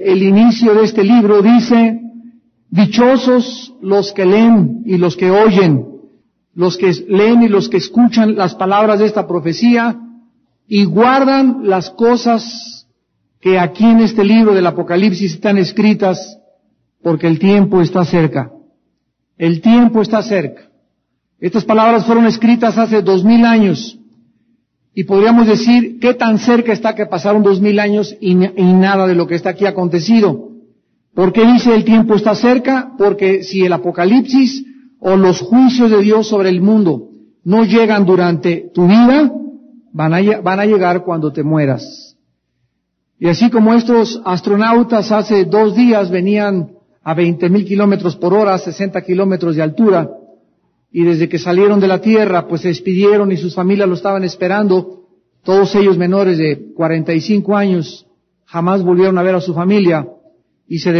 el inicio de este libro dice: dichosos los que leen y los que oyen, los que leen y los que escuchan las palabras de esta profecía y guardan las cosas que aquí en este libro del Apocalipsis están escritas, porque el tiempo está cerca. El tiempo está cerca. Estas palabras fueron escritas hace 2000 años. Y podríamos decir, ¿qué tan cerca está que pasaron 2000 años y nada de lo que está aquí ha acontecido? ¿Por qué dice el tiempo está cerca? Porque si el Apocalipsis o los juicios de Dios sobre el mundo no llegan durante tu vida, van a llegar cuando te mueras. Y así como estos astronautas hace 2 días venían a 20,000 kilómetros por hora, 60 kilómetros de altura, y desde que salieron de la Tierra, pues se despidieron y sus familias lo estaban esperando, todos ellos menores de 45 años, jamás volvieron a ver a su familia, y se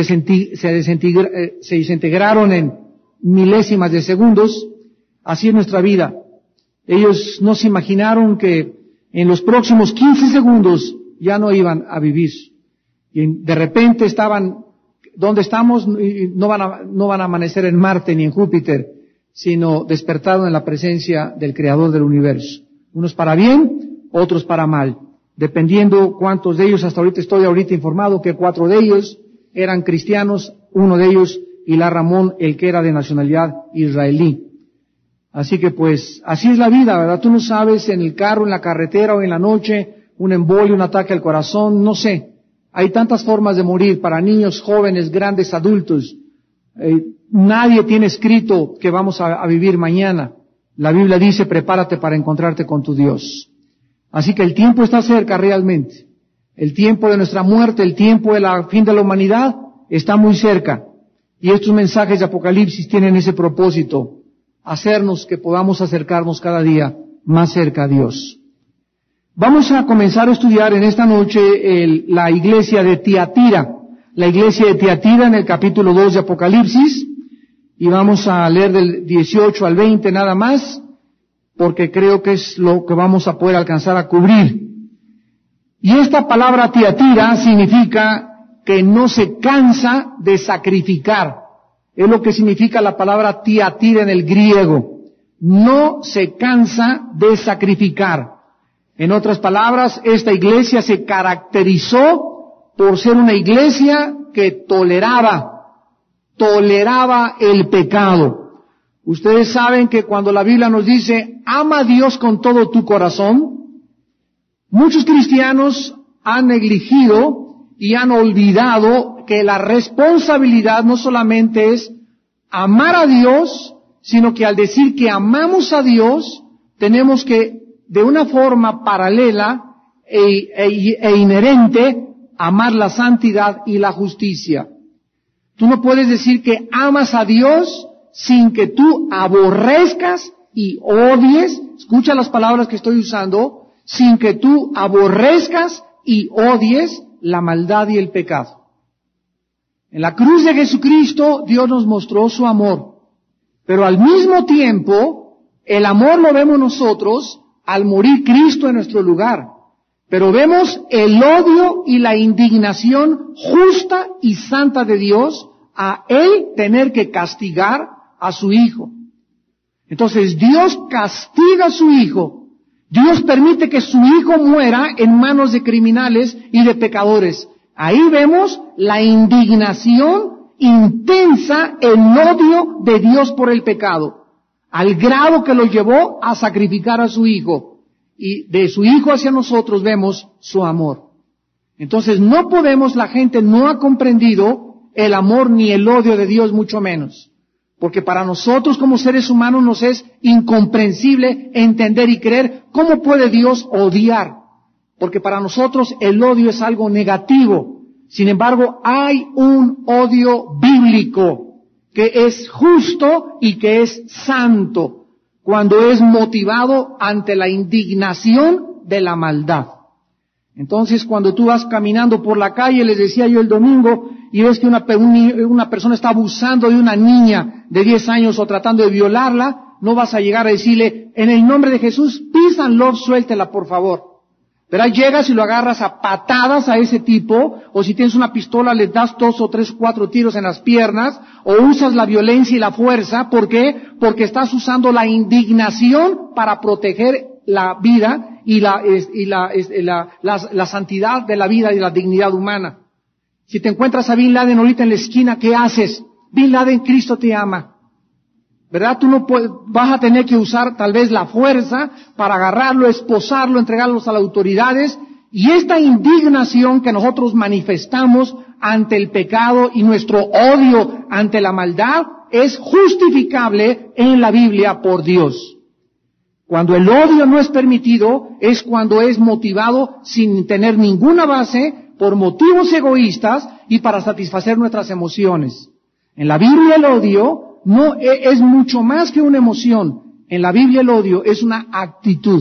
desintegraron en milésimas de segundos. Así es nuestra vida. Ellos no se imaginaron que en los próximos 15 segundos ya no iban a vivir. Y de repente estaban, ¿dónde estamos? No van a amanecer en Marte ni en Júpiter, sino despertaron en la presencia del Creador del universo. Unos para bien, otros para mal, dependiendo cuántos de ellos. Estoy ahorita informado que 4 de ellos eran cristianos, uno de ellos, Hilar Ramón, el que era de nacionalidad israelí. Así que pues, así es la vida, ¿verdad? Tú no sabes, en el carro, en la carretera o en la noche, un embolio, un ataque al corazón, no sé. Hay tantas formas de morir para niños, jóvenes, grandes, adultos. Nadie tiene escrito que vamos a vivir mañana. La Biblia dice, prepárate para encontrarte con tu Dios. Así que el tiempo está cerca realmente. El tiempo de nuestra muerte, el tiempo del fin de la humanidad está muy cerca. Y estos mensajes de Apocalipsis tienen ese propósito, hacernos que podamos acercarnos cada día más cerca a Dios. Vamos a comenzar a estudiar en esta noche la iglesia de Tiatira. La iglesia de Tiatira en el capítulo 2 de Apocalipsis. Y vamos a leer del 18 al 20 nada más, porque creo que es lo que vamos a poder alcanzar a cubrir. Y esta palabra Tiatira significa que no se cansa de sacrificar. Es lo que significa la palabra Tiatira en el griego. No se cansa de sacrificar. En otras palabras, esta iglesia se caracterizó por ser una iglesia que toleraba el pecado. Ustedes saben que cuando la Biblia nos dice, ama a Dios con todo tu corazón, muchos cristianos han negligido y han olvidado que la responsabilidad no solamente es amar a Dios, sino que al decir que amamos a Dios, tenemos que, de una forma paralela e inherente, amar la santidad y la justicia. Tú no puedes decir que amas a Dios sin que tú aborrezcas y odies, escucha las palabras que estoy usando, sin que tú aborrezcas y odies la maldad y el pecado. En la cruz de Jesucristo Dios nos mostró su amor, pero al mismo tiempo el amor lo vemos nosotros al morir Cristo en nuestro lugar. Pero vemos el odio y la indignación justa y santa de Dios a Él tener que castigar a su Hijo. Entonces Dios castiga a su Hijo. Dios permite que su Hijo muera en manos de criminales y de pecadores. Ahí vemos la indignación intensa, el odio de Dios por el pecado, al grado que lo llevó a sacrificar a su Hijo. Y de su Hijo hacia nosotros vemos su amor. Entonces la gente no ha comprendido el amor ni el odio de Dios, mucho menos. Porque para nosotros como seres humanos nos es incomprensible entender y creer cómo puede Dios odiar. Porque para nosotros el odio es algo negativo. Sin embargo, hay un odio bíblico que es justo y que es santo, cuando es motivado ante la indignación de la maldad. Entonces, cuando tú vas caminando por la calle, les decía yo el domingo, y ves que una persona está abusando de una niña de 10 años o tratando de violarla, no vas a llegar a decirle, en el nombre de Jesús, peace and love, suéltela por favor. ¿Verdad? Llegas y lo agarras a patadas a ese tipo, o si tienes una pistola le das 2 o 3 o 4 tiros en las piernas, o usas la violencia y la fuerza. ¿Por qué? Porque estás usando la indignación para proteger la vida y la santidad de la vida y la dignidad humana. Si te encuentras a Bin Laden ahorita en la esquina, ¿qué haces? Bin Laden, Cristo te ama. ¿Verdad? Tú no puedes, vas a tener que usar tal vez la fuerza para agarrarlo, esposarlo, entregarlos a las autoridades. Y esta indignación que nosotros manifestamos ante el pecado y nuestro odio ante la maldad es justificable en la Biblia por Dios. Cuando el odio no es permitido es cuando es motivado sin tener ninguna base por motivos egoístas y para satisfacer nuestras emociones. En la Biblia el odio no es mucho más que una emoción. En la Biblia el odio es una actitud.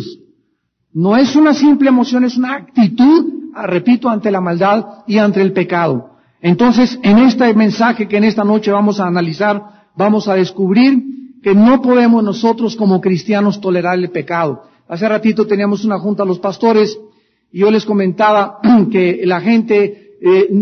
No es una simple emoción, es una actitud, repito, ante la maldad y ante el pecado. Entonces, en este mensaje que en esta noche vamos a analizar, vamos a descubrir que no podemos nosotros como cristianos tolerar el pecado. Hace ratito teníamos una junta a los pastores y yo les comentaba que la gente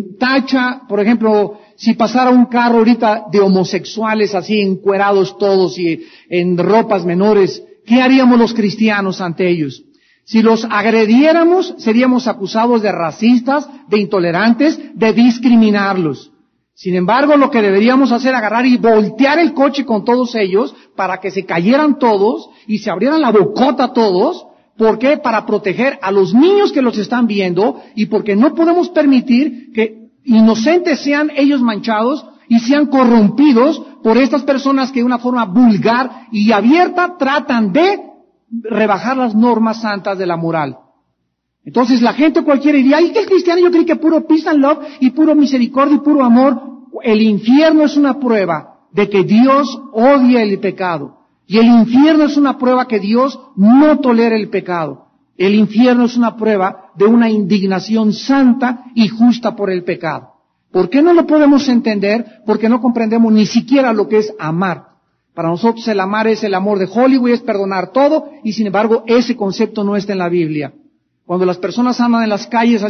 tacha, por ejemplo, si pasara un carro ahorita de homosexuales así encuerados todos y en ropas menores, ¿qué haríamos los cristianos ante ellos? Si los agrediéramos, seríamos acusados de racistas, de intolerantes, de discriminarlos. Sin embargo, lo que deberíamos hacer es agarrar y voltear el coche con todos ellos para que se cayeran todos y se abrieran la bocota todos. ¿Por qué? Para proteger a los niños que los están viendo y porque no podemos permitir que inocentes sean ellos manchados y sean corrompidos por estas personas que de una forma vulgar y abierta tratan de rebajar las normas santas de la moral. Entonces la gente cualquiera diría, ay, que el cristiano yo creo que puro peace and love y puro misericordia y puro amor. El infierno es una prueba de que Dios odia el pecado. Y el infierno es una prueba que Dios no tolera el pecado. El infierno es una prueba de una indignación santa y justa por el pecado. ¿Por qué no lo podemos entender? Porque no comprendemos ni siquiera lo que es amar. Para nosotros el amar es el amor de Hollywood, es perdonar todo, y sin embargo ese concepto no está en la Biblia. Cuando las personas andan en las calles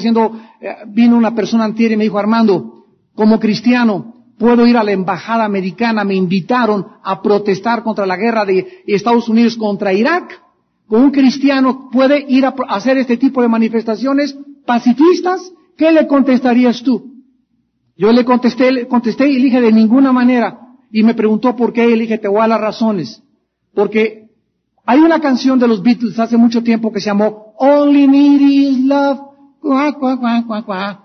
vino una persona antier y me dijo, Armando, como cristiano, puedo ir a la embajada americana, me invitaron a protestar contra la guerra de Estados Unidos contra Irak. ¿Un cristiano puede ir a hacer este tipo de manifestaciones pacifistas? ¿Qué le contestarías tú? Yo le contesté y le dije de ninguna manera. Y me preguntó por qué, y le dije, te voy a dar las razones. Porque hay una canción de los Beatles hace mucho tiempo que se llamó All You Need Is Love. Cuá, cuá, cuá, cuá, cuá.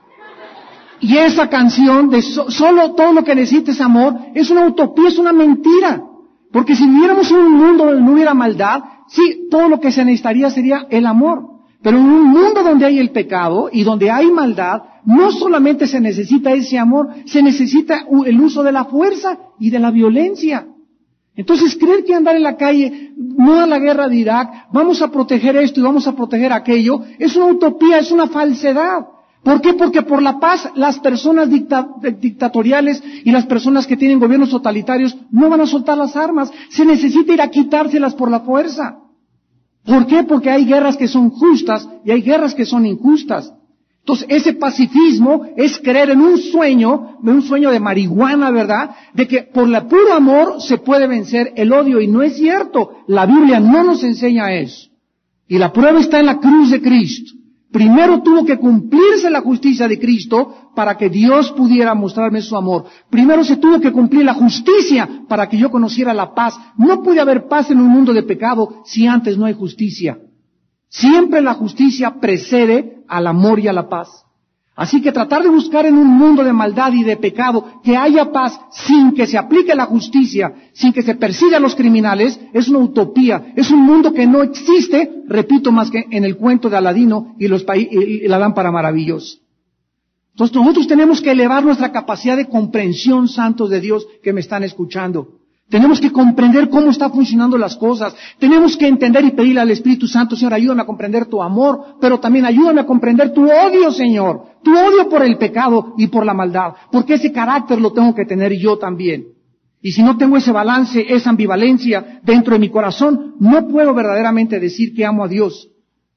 Y esa canción de solo todo lo que necesita es amor, es una utopía, es una mentira. Porque si viviéramos en un mundo donde no hubiera maldad, sí, todo lo que se necesitaría sería el amor. Pero en un mundo donde hay el pecado y donde hay maldad, no solamente se necesita ese amor, se necesita el uso de la fuerza y de la violencia. Entonces, creer que andar en la calle, no a la guerra de Irak, vamos a proteger esto y vamos a proteger aquello, es una utopía, es una falsedad. ¿Por qué? Porque por la paz las personas dictatoriales y las personas que tienen gobiernos totalitarios no van a soltar las armas. Se necesita ir a quitárselas por la fuerza. ¿Por qué? Porque hay guerras que son justas y hay guerras que son injustas. Entonces, ese pacifismo es creer en un sueño de marihuana, ¿verdad? De que por el puro amor se puede vencer el odio. Y no es cierto. La Biblia no nos enseña eso. Y la prueba está en la cruz de Cristo. Primero tuvo que cumplirse la justicia de Cristo para que Dios pudiera mostrarme su amor. Primero se tuvo que cumplir la justicia para que yo conociera la paz. No puede haber paz en un mundo de pecado si antes no hay justicia. Siempre la justicia precede al amor y a la paz. Así que tratar de buscar en un mundo de maldad y de pecado que haya paz sin que se aplique la justicia, sin que se persiga a los criminales, es una utopía. Es un mundo que no existe, repito, más que en el cuento de Aladino y la lámpara maravillosa. Entonces nosotros tenemos que elevar nuestra capacidad de comprensión, santos de Dios que me están escuchando. Tenemos que comprender cómo están funcionando las cosas. Tenemos que entender y pedirle al Espíritu Santo, Señor, ayúdame a comprender tu amor, pero también ayúdame a comprender tu odio, Señor. Tu odio por el pecado y por la maldad. Porque ese carácter lo tengo que tener yo también. Y si no tengo ese balance, esa ambivalencia dentro de mi corazón, no puedo verdaderamente decir que amo a Dios.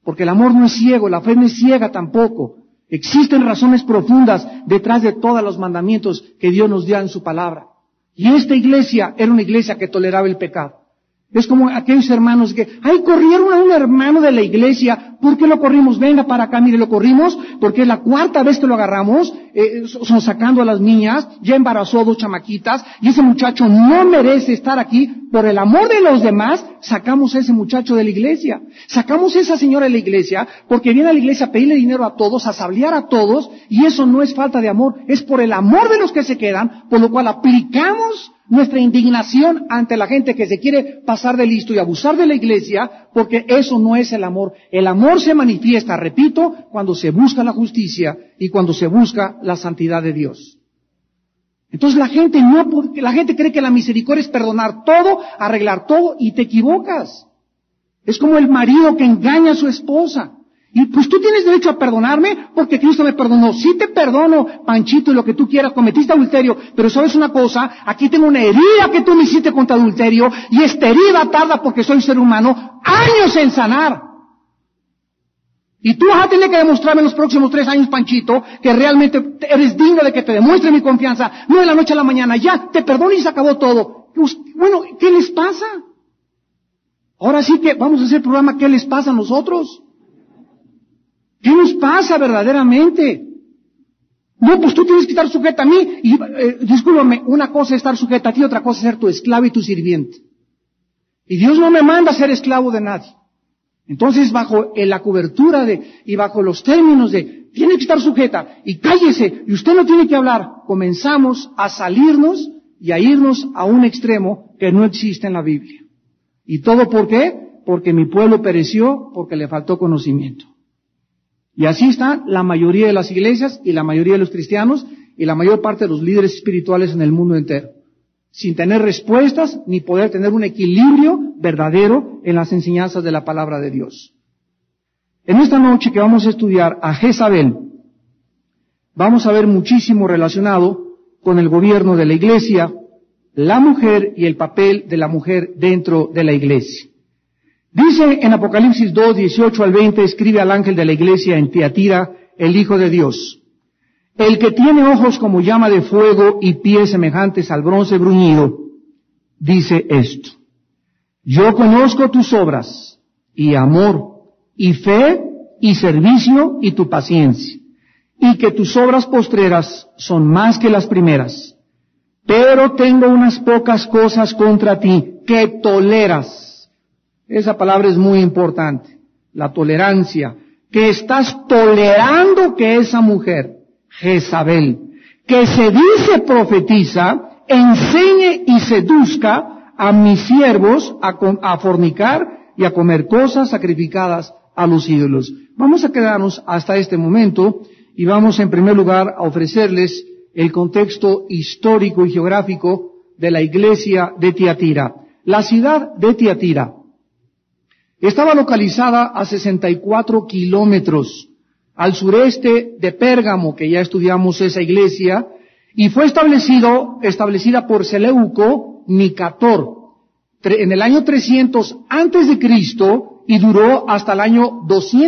Porque el amor no es ciego, la fe no es ciega tampoco. Existen razones profundas detrás de todos los mandamientos que Dios nos dio en su palabra. Y esta iglesia era una iglesia que toleraba el pecado. Es como aquellos hermanos que, corrieron a un hermano de la iglesia. ¿Por qué lo corrimos? Venga para acá, mire, lo corrimos porque es la cuarta vez que lo agarramos, sacando a las niñas, ya embarazó a 2 chamaquitas, y ese muchacho no merece estar aquí. Por el amor de los demás, sacamos a ese muchacho de la iglesia. Sacamos a esa señora de la iglesia, porque viene a la iglesia a pedirle dinero a todos, a sablear a todos, y eso no es falta de amor, es por el amor de los que se quedan, por lo cual aplicamos nuestra indignación ante la gente que se quiere pasar de listo y abusar de la iglesia, porque eso no es el amor. El amor se manifiesta, repito, cuando se busca la justicia y cuando se busca la santidad de Dios. Entonces la gente cree que la misericordia es perdonar todo, arreglar todo, y te equivocas. Es como el marido que engaña a su esposa. Y pues tú tienes derecho a perdonarme porque Cristo me perdonó. Sí te perdono, Panchito, y lo que tú quieras, cometiste adulterio, pero sabes una cosa, aquí tengo una herida que tú me hiciste contra adulterio, y esta herida tarda, porque soy ser humano, años en sanar. Y tú vas a tener que demostrarme en los próximos 3 años, Panchito, que realmente eres digno de que te demuestre mi confianza, no de la noche a la mañana, ya, te perdono y se acabó todo. Pues, bueno, ¿qué les pasa? Ahora sí que vamos a hacer el programa ¿Qué les pasa a nosotros? ¿Qué nos pasa verdaderamente? No, pues tú tienes que estar sujeta a mí. Y discúlpame, una cosa es estar sujeta a ti, otra cosa es ser tu esclavo y tu sirviente. Y Dios no me manda a ser esclavo de nadie. Entonces, bajo la cobertura y bajo los términos de tiene que estar sujeta y cállese y usted no tiene que hablar, comenzamos a salirnos y a irnos a un extremo que no existe en la Biblia. ¿Y todo por qué? Porque mi pueblo pereció porque le faltó conocimiento. Y así está la mayoría de las iglesias y la mayoría de los cristianos y la mayor parte de los líderes espirituales en el mundo entero, sin tener respuestas ni poder tener un equilibrio verdadero en las enseñanzas de la palabra de Dios. En esta noche que vamos a estudiar a Jezabel, vamos a ver muchísimo relacionado con el gobierno de la iglesia, la mujer y el papel de la mujer dentro de la iglesia. Dice en Apocalipsis 2, 18 al 20, escribe al ángel de la iglesia en Tiatira, el Hijo de Dios: el que tiene ojos como llama de fuego y pies semejantes al bronce bruñido, dice esto: yo conozco tus obras, y amor, y fe, y servicio, y tu paciencia, y que tus obras postreras son más que las primeras. Pero tengo unas pocas cosas contra ti, que toleras. Esa palabra es muy importante, la tolerancia, que estás tolerando que esa mujer, Jezabel, que se dice profetiza, enseñe y seduzca a mis siervos a fornicar y a comer cosas sacrificadas a los ídolos. Vamos a quedarnos hasta este momento y vamos en primer lugar a ofrecerles el contexto histórico y geográfico de la iglesia de Tiatira. La ciudad de Tiatira estaba localizada a 64 kilómetros al sureste de Pérgamo, que ya estudiamos esa iglesia, y fue establecida por Seleuco Nicator en el año 300 antes de Cristo y duró hasta el año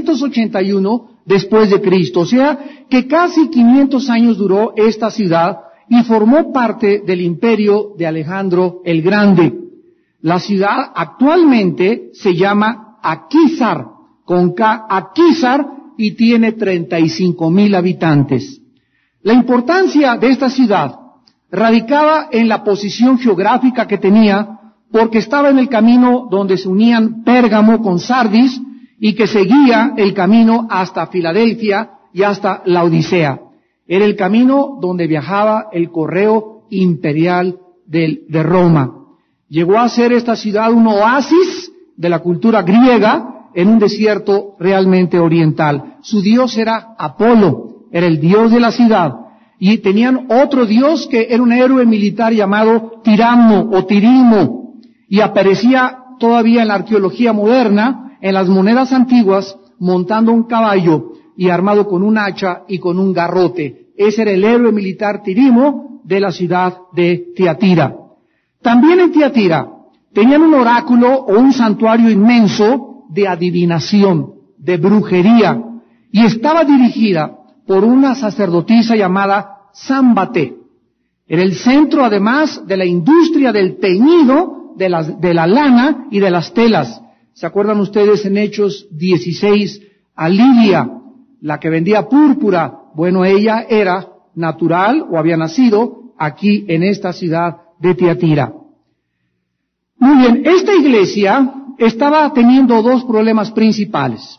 281 después de Cristo. O sea que casi 500 años duró esta ciudad y formó parte del imperio de Alejandro el Grande. La ciudad actualmente se llama Aquisar, con K, Aquisar, y tiene 35,000 habitantes. La importancia de esta ciudad radicaba en la posición geográfica que tenía, porque estaba en el camino donde se unían Pérgamo con Sardis y que seguía el camino hasta Filadelfia y hasta la Odisea. Era el camino donde viajaba el correo imperial de Roma. Llegó a ser esta ciudad un oasis de la cultura griega en un desierto realmente oriental. Su dios era Apolo, era el dios de la ciudad. Y tenían otro dios que era un héroe militar llamado Tiramo o Tirimo. Y aparecía todavía en la arqueología moderna, en las monedas antiguas, montando un caballo y armado con un hacha y con un garrote. Ese era el héroe militar Tirimo de la ciudad de Tiatira. También en Tiatira tenían un oráculo o un santuario inmenso de adivinación. de brujería y estaba dirigida por una sacerdotisa llamada Sámbate. Era el centro, además, de la industria del teñido, de la lana y de las telas. ¿Se acuerdan ustedes en Hechos 16 a Lidia, la que vendía púrpura? Bueno, ella era natural o había nacido aquí en esta ciudad de Tiatira. Muy bien, esta iglesia estaba teniendo dos problemas principales.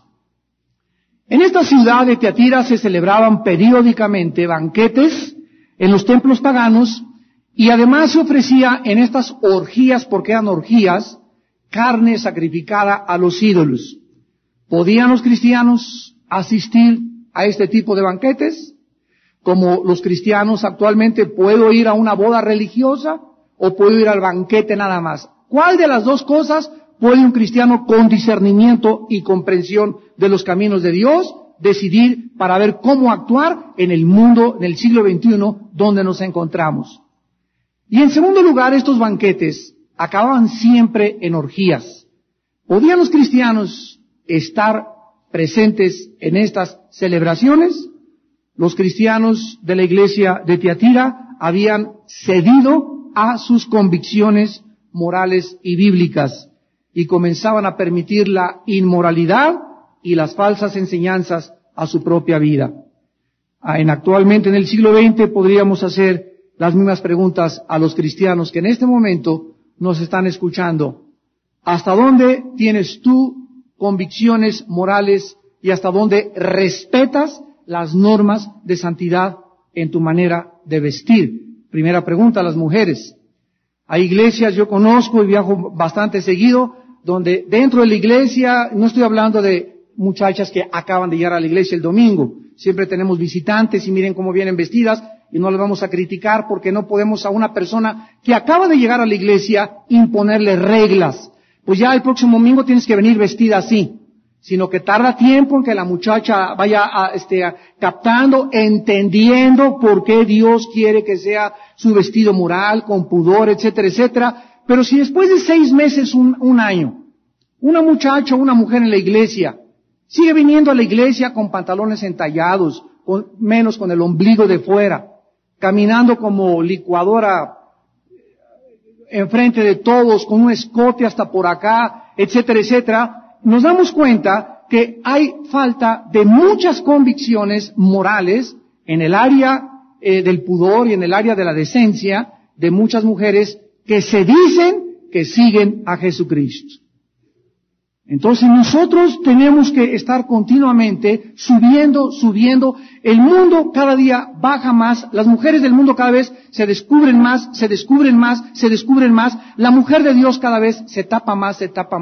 En esta ciudad de Tiatira se celebraban periódicamente banquetes en los templos paganos y además se ofrecía en estas orgías, porque eran orgías, carne sacrificada a los ídolos. ¿Podían los cristianos asistir a este tipo de banquetes? Como los cristianos actualmente, ¿puedo ir a una boda religiosa o puedo ir al banquete nada más? ¿Cuál de las dos cosas puede un cristiano con discernimiento y comprensión de los caminos de Dios decidir para ver cómo actuar en el mundo, en el siglo XXI, donde nos encontramos? Y en segundo lugar, estos banquetes acababan siempre en orgías. ¿Podían los cristianos estar presentes en estas celebraciones? Los cristianos de la iglesia de Tiatira habían cedido a sus convicciones morales y bíblicas y comenzaban a permitir la inmoralidad y las falsas enseñanzas a su propia vida. Actualmente en el siglo XX podríamos hacer las mismas preguntas a los cristianos que en este momento nos están escuchando. ¿Hasta dónde tienes tú convicciones morales y hasta dónde respetas las normas de santidad en tu manera de vestir? Primera pregunta a las mujeres. Hay iglesias, yo conozco y viajo bastante seguido, donde dentro de la iglesia, no estoy hablando de muchachas que acaban de llegar a la iglesia el domingo, siempre tenemos visitantes y miren cómo vienen vestidas y no les vamos a criticar porque no podemos a una persona que acaba de llegar a la iglesia imponerle reglas. Pues ya el próximo domingo tienes que venir vestida así, sino que tarda tiempo en que la muchacha vaya captando, entendiendo por qué Dios quiere que sea su vestido moral, con pudor, etcétera, etcétera. Pero si después de 6 meses, un año, una muchacha o una mujer en la iglesia sigue viniendo a la iglesia con pantalones entallados, menos con el ombligo de fuera, caminando como licuadora enfrente de todos, con un escote hasta por acá, etcétera, etcétera, nos damos cuenta que hay falta de muchas convicciones morales en el área del pudor y en el área de la decencia de muchas mujeres que se dicen que siguen a Jesucristo. Entonces nosotros tenemos que estar continuamente subiendo. El mundo cada día baja más, las mujeres del mundo cada vez se descubren más. La mujer de Dios cada vez se tapa más.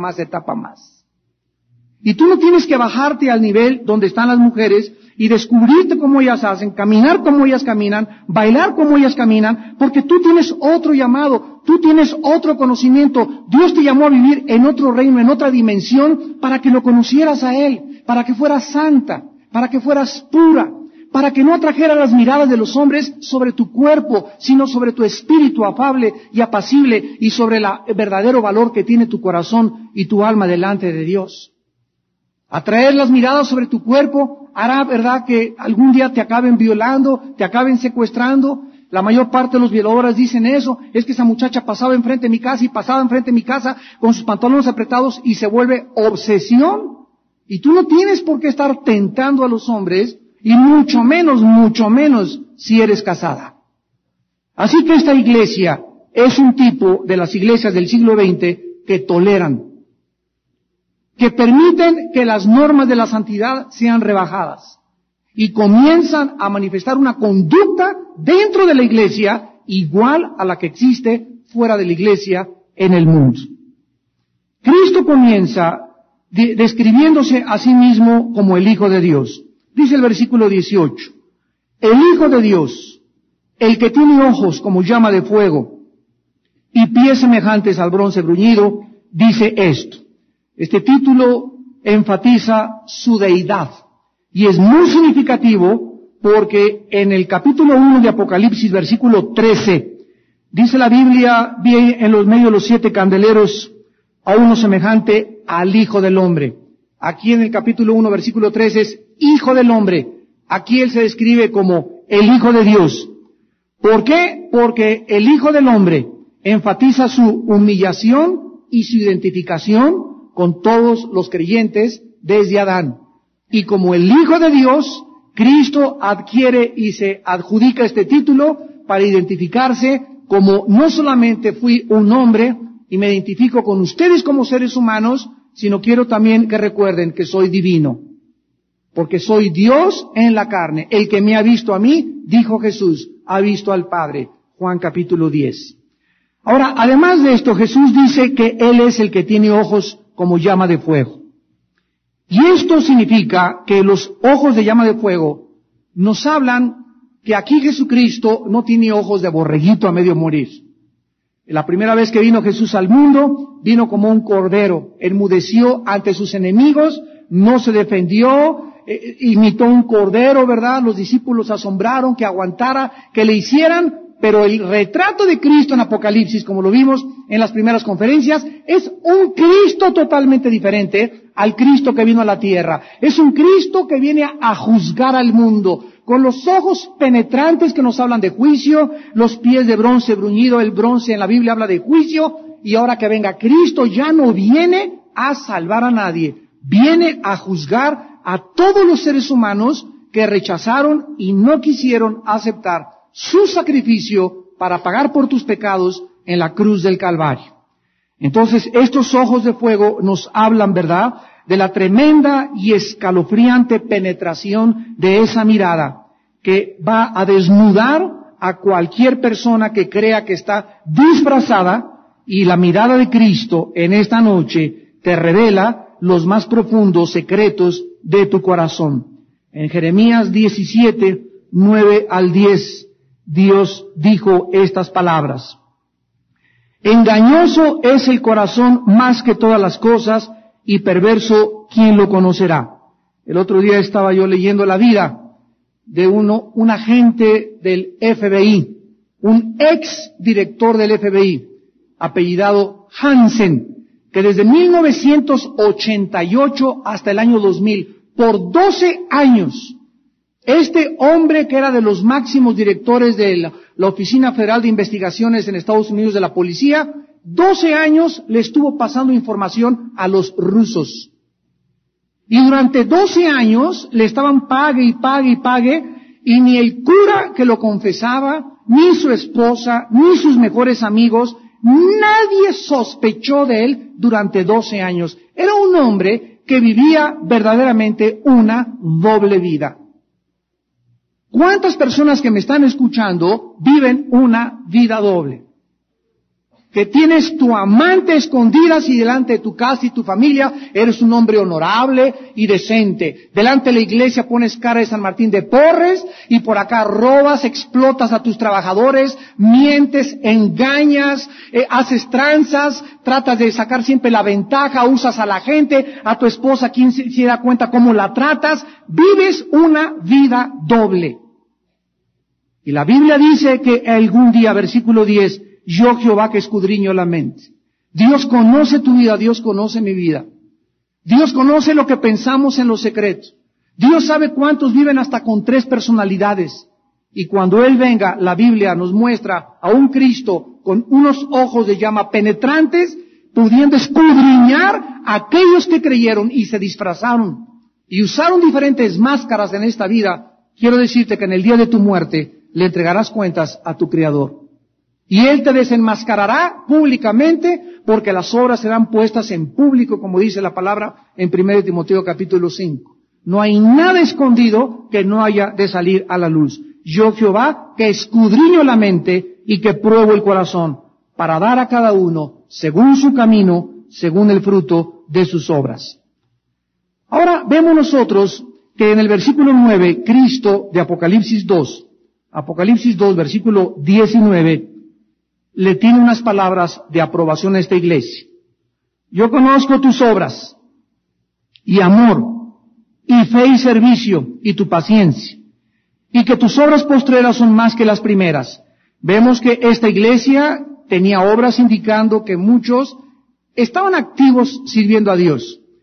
Y tú no tienes que bajarte al nivel donde están las mujeres y descubrirte cómo ellas hacen, caminar como ellas caminan, bailar como ellas caminan, porque tú tienes otro llamado, tú tienes otro conocimiento. Dios te llamó a vivir en otro reino, en otra dimensión, para que lo conocieras a Él, para que fueras santa, para que fueras pura, para que no atrajeras las miradas de los hombres sobre tu cuerpo, sino sobre tu espíritu afable y apacible y sobre el verdadero valor que tiene tu corazón y tu alma delante de Dios. Atraer las miradas sobre tu cuerpo hará, ¿verdad?, que algún día te acaben violando, te acaben secuestrando. La mayor parte de los violadores dicen eso. Es que esa muchacha pasaba enfrente de mi casa con sus pantalones apretados y se vuelve obsesión. Y tú no tienes por qué estar tentando a los hombres y mucho menos si eres casada. Así que esta iglesia es un tipo de las iglesias del siglo XX que toleran, que permiten que las normas de la santidad sean rebajadas y comienzan a manifestar una conducta dentro de la iglesia igual a la que existe fuera de la iglesia en el mundo. Cristo comienza describiéndose a sí mismo como el Hijo de Dios. Dice el versículo 18, el Hijo de Dios, el que tiene ojos como llama de fuego y pies semejantes al bronce bruñido, dice esto. Este título enfatiza su deidad y es muy significativo porque en el capítulo 1 de Apocalipsis, versículo 13, dice la Biblia, vi en los medios de los 7 candeleros a uno semejante al Hijo del Hombre. Aquí en el capítulo 1, versículo 3 es Hijo del Hombre. Aquí Él se describe como el Hijo de Dios. ¿Por qué? Porque el Hijo del Hombre enfatiza su humillación y su identificación con todos los creyentes desde Adán. Y como el Hijo de Dios, Cristo adquiere y se adjudica este título para identificarse como no solamente fui un hombre y me identifico con ustedes como seres humanos, sino quiero también que recuerden que soy divino. Porque soy Dios en la carne. El que me ha visto a mí, dijo Jesús, ha visto al Padre. Juan capítulo 10. Ahora, además de esto, Jesús dice que Él es el que tiene ojos como llama de fuego. Y esto significa que los ojos de llama de fuego nos hablan que aquí Jesucristo no tiene ojos de borreguito a medio morir. La primera vez que vino Jesús al mundo, vino como un cordero, enmudeció ante sus enemigos, no se defendió, imitó un cordero, ¿verdad? Los discípulos asombraron que aguantara, que le hicieran, pero el retrato de Cristo en Apocalipsis, como lo vimos en las primeras conferencias, es un Cristo totalmente diferente al Cristo que vino a la tierra. Es un Cristo que viene a juzgar al mundo, con los ojos penetrantes que nos hablan de juicio, los pies de bronce bruñido, el bronce en la Biblia habla de juicio, y ahora que venga Cristo ya no viene a salvar a nadie, viene a juzgar a todos los seres humanos que rechazaron y no quisieron aceptar su sacrificio para pagar por tus pecados en la cruz del Calvario. Entonces, estos ojos de fuego nos hablan, ¿verdad?, de la tremenda y escalofriante penetración de esa mirada que va a desnudar a cualquier persona que crea que está disfrazada, y la mirada de Cristo en esta noche te revela los más profundos secretos de tu corazón. En Jeremías 17, 9 al 10, Dios dijo estas palabras. Engañoso es el corazón más que todas las cosas, y perverso, ¿quién lo conocerá? El otro día estaba yo leyendo la vida de un agente del FBI, un ex director del FBI, apellidado Hansen, que desde 1988 hasta el año 2000, por 12 años, este hombre que era de los máximos directores de la Oficina Federal de Investigaciones en Estados Unidos de la Policía, 12 años le estuvo pasando información a los rusos. Y durante 12 años le estaban pague y pague y pague, y ni el cura que lo confesaba, ni su esposa, ni sus mejores amigos, nadie sospechó de él durante 12 años. Era un hombre que vivía verdaderamente una doble vida. ¿Cuántas personas que me están escuchando viven una vida doble? Que tienes tu amante escondidas y delante de tu casa y tu familia eres un hombre honorable y decente. Delante de la iglesia pones cara de San Martín de Porres y por acá robas, explotas a tus trabajadores, mientes, engañas, haces tranzas, tratas de sacar siempre la ventaja, usas a la gente, a tu esposa, quien se da cuenta cómo la tratas. Vives una vida doble. Y la Biblia dice que algún día, versículo 10, yo Jehová que escudriño la mente. Dios conoce tu vida, Dios conoce mi vida. Dios conoce lo que pensamos en los secretos. Dios sabe cuántos viven hasta con 3 personalidades. Y cuando Él venga, la Biblia nos muestra a un Cristo con unos ojos de llama penetrantes, pudiendo escudriñar a aquellos que creyeron y se disfrazaron y usaron diferentes máscaras en esta vida. Quiero decirte que en el día de tu muerte le entregarás cuentas a tu Creador. Y Él te desenmascarará públicamente, porque las obras serán puestas en público, como dice la palabra en 1 Timoteo capítulo 5. No hay nada escondido que no haya de salir a la luz. Yo Jehová que escudriño la mente y que pruebo el corazón, para dar a cada uno según su camino, según el fruto de sus obras. Ahora vemos nosotros que en el versículo 9, Cristo de Apocalipsis 2, versículo 19, le tiene unas palabras de aprobación a esta iglesia. Yo conozco tus obras, y amor, y fe y servicio, y tu paciencia, y que tus obras postreras son más que las primeras. Vemos que esta iglesia tenía obras indicando que muchos estaban activos sirviendo a Dios.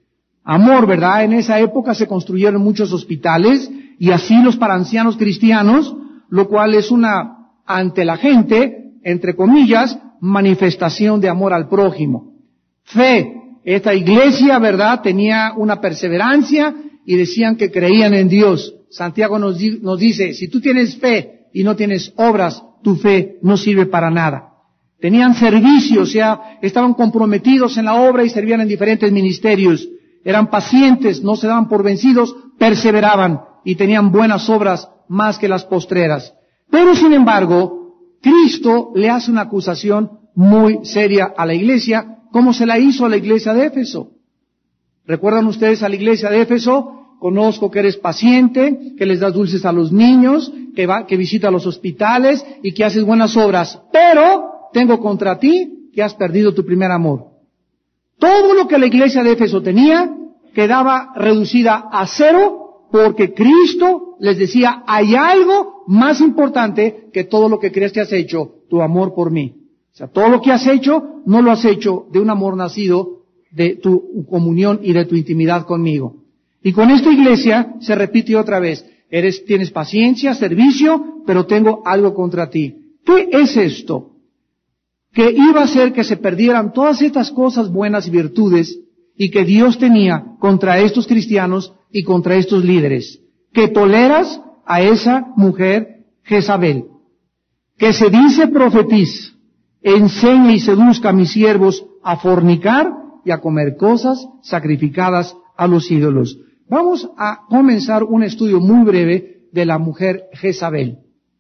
Amor, ¿verdad? En esa época se construyeron muchos hospitales y asilos para ancianos cristianos, lo cual es una, ante la gente, entre comillas, manifestación de amor al prójimo. Fe. Esta iglesia, ¿verdad?, tenía una perseverancia y decían que creían en Dios. Santiago nos dice, si tú tienes fe y no tienes obras, tu fe no sirve para nada. Tenían servicio, o sea, estaban comprometidos en la obra y servían en diferentes ministerios. Eran pacientes, no se daban por vencidos, perseveraban y tenían buenas obras más que las postreras. Pero sin embargo, Cristo le hace una acusación muy seria a la iglesia, como se la hizo a la iglesia de Éfeso. ¿Recuerdan ustedes a la iglesia de Éfeso? Conozco que eres paciente, que les das dulces a los niños, que visitas los hospitales y que haces buenas obras. Pero tengo contra ti que has perdido tu primer amor. Todo lo que la iglesia de Éfeso tenía quedaba reducida a cero porque Cristo les decía, hay algo más importante que todo lo que crees que has hecho, tu amor por mí. O sea, todo lo que has hecho, no lo has hecho de un amor nacido de tu comunión y de tu intimidad conmigo. Y con esta iglesia se repite otra vez, tienes paciencia, servicio, pero tengo algo contra ti. ¿Qué es esto? Que iba a hacer que se perdieran todas estas cosas buenas y virtudes y que Dios tenía contra estos cristianos y contra estos líderes. Que toleras a esa mujer Jezabel, que se dice profetiza, enseña y seduzca a mis siervos a fornicar y a comer cosas sacrificadas a los ídolos. Vamos a comenzar un estudio muy breve de la mujer Jezabel.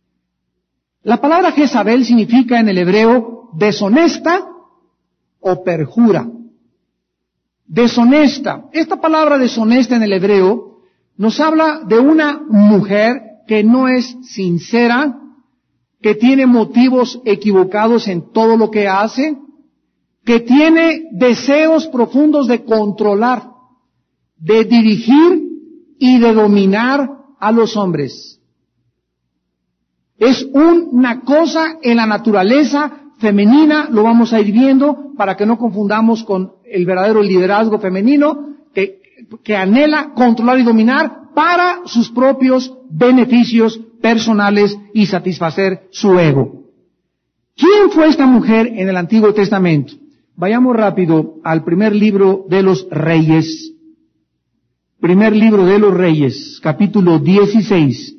La palabra Jezabel significa en el hebreo deshonesta o perjura. Deshonesta. Esta palabra deshonesta en el hebreo nos habla de una mujer que no es sincera, que tiene motivos equivocados en todo lo que hace, que tiene deseos profundos de controlar, de dirigir y de dominar a los hombres. Es una cosa en la naturaleza femenina, lo vamos a ir viendo para que no confundamos con el verdadero liderazgo femenino que anhela controlar y dominar para sus propios beneficios personales y satisfacer su ego. ¿Quién fue esta mujer en el Antiguo Testamento? Vayamos rápido al primer libro de los Reyes. Primer libro de los Reyes, capítulo 16,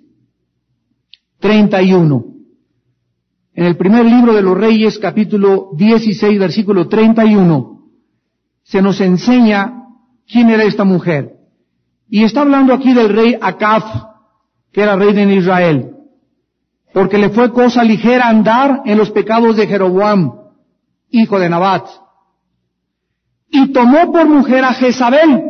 31. En el primer libro de los Reyes, capítulo 16, versículo 31, se nos enseña quién era esta mujer. Y está hablando aquí del rey Acab, que era rey de Israel, porque le fue cosa ligera andar en los pecados de Jeroboam, hijo de Nabat. Y tomó por mujer a Jezabel,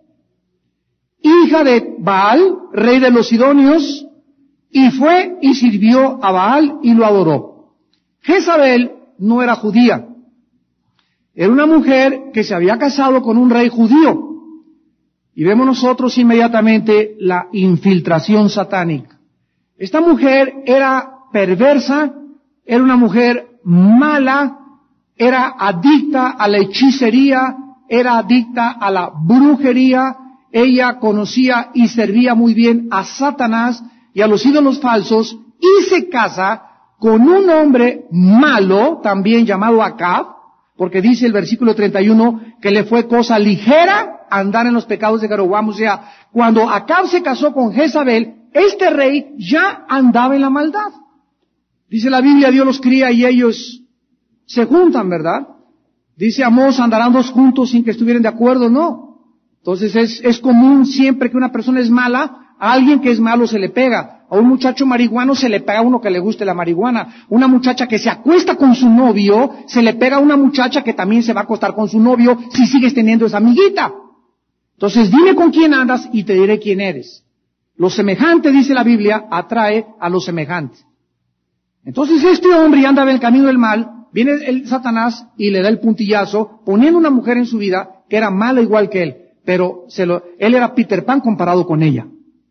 hija de Baal, rey de los Sidonios, y fue y sirvió a Baal y lo adoró. Jezabel no era judía. Era una mujer que se había casado con un rey judío. Y vemos nosotros inmediatamente la infiltración satánica. Esta mujer era perversa, era una mujer mala, era adicta a la hechicería, era adicta a la brujería. Ella conocía y servía muy bien a Satanás y a los ídolos falsos y se casa con un hombre malo, también llamado Acab, porque dice el versículo 31 que le fue cosa ligera andar en los pecados de Jeroboam. O sea, cuando Acab se casó con Jezabel, este rey ya andaba en la maldad. Dice la Biblia, Dios los cría y ellos se juntan, ¿verdad? Dice Amós, andarán dos juntos sin que estuvieran de acuerdo, no. Entonces es común siempre que una persona es mala, a alguien que es malo se le pega. A un muchacho marihuano se le pega a uno que le guste la marihuana. Una muchacha que se acuesta con su novio, se le pega a una muchacha que también se va a acostar con su novio si sigues teniendo esa amiguita. Entonces dime con quién andas y te diré quién eres. Lo semejante, dice la Biblia, atrae a lo semejante. Entonces este hombre anda en el camino del mal, viene el Satanás y le da el puntillazo, poniendo una mujer en su vida que era mala igual que él, pero él era Peter Pan comparado con ella.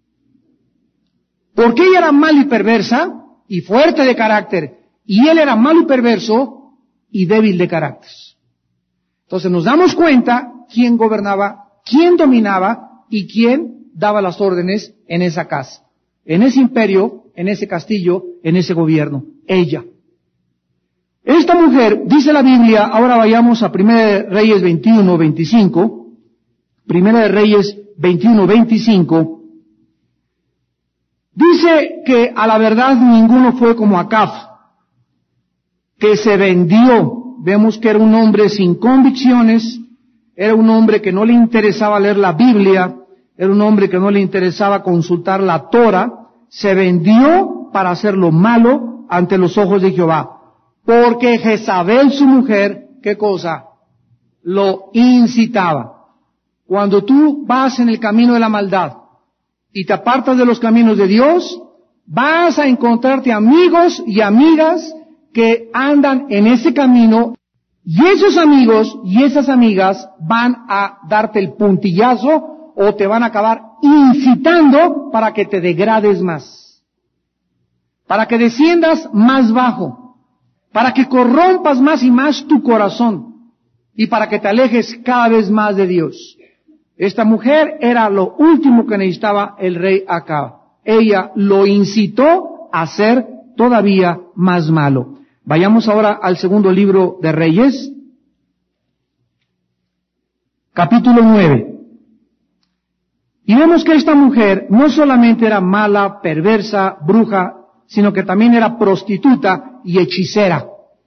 Porque ella era mala y perversa y fuerte de carácter, y él era malo y perverso y débil de carácter. Entonces nos damos cuenta quién gobernaba, quién dominaba y quién daba las órdenes en esa casa, en ese imperio, en ese castillo, en ese gobierno. Ella. Esta mujer, dice la Biblia, ahora vayamos a 1 de Reyes 21, 25, 1 de Reyes 21, 25, dice que a la verdad ninguno fue como Acab, que se vendió. Vemos que era un hombre sin convicciones, era un hombre que no le interesaba leer la Biblia, era un hombre que no le interesaba consultar la Torah, se vendió para hacer lo malo ante los ojos de Jehová. Porque Jezabel, su mujer, ¿qué cosa? Lo incitaba. Cuando tú vas en el camino de la maldad y te apartas de los caminos de Dios, vas a encontrarte amigos y amigas que andan en ese camino, y esos amigos y esas amigas van a darte el puntillazo o te van a acabar incitando para que te degrades más, para que desciendas más bajo, para que corrompas más y más tu corazón y para que te alejes cada vez más de Dios. Esta mujer era lo último que necesitaba el rey Acab. Ella lo incitó a ser todavía más malo. Vayamos ahora al segundo libro de Reyes, capítulo 9. Y vemos que esta mujer no solamente era mala, perversa, bruja, sino que también era prostituta y hechicera.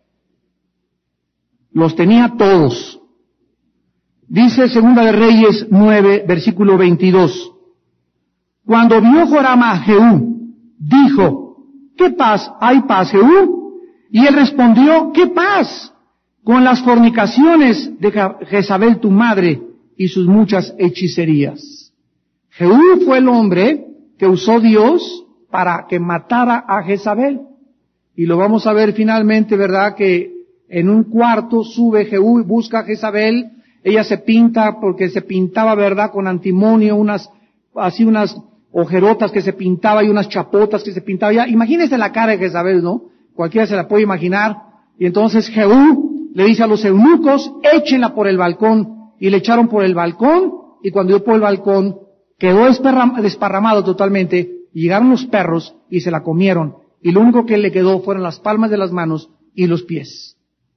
Los tenía todos. Dice Segunda de Reyes 9, versículo 22. Cuando vio Joram a Jehú, dijo, ¿qué paz? ¿Hay paz, Jehú? Y él respondió, ¿qué paz? Con las fornicaciones de Jezabel tu madre y sus muchas hechicerías. Jehú fue el hombre que usó Dios para que matara a Jezabel. Y lo vamos a ver finalmente, ¿verdad? Que en un cuarto sube Jehú y busca a Jezabel. Ella se pinta porque se pintaba, ¿verdad? Con antimonio, unas ojerotas que se pintaba y unas chapotas que se pintaba. Ya, imagínense la cara de Jezabel, ¿no? Cualquiera se la puede imaginar. Y entonces Jehú le dice a los eunucos, échenla por el balcón. Y le echaron por el balcón, y cuando dio por el balcón, quedó desparramado totalmente, y llegaron los perros y se la comieron. Y lo único que le quedó fueron las palmas de las manos y los pies.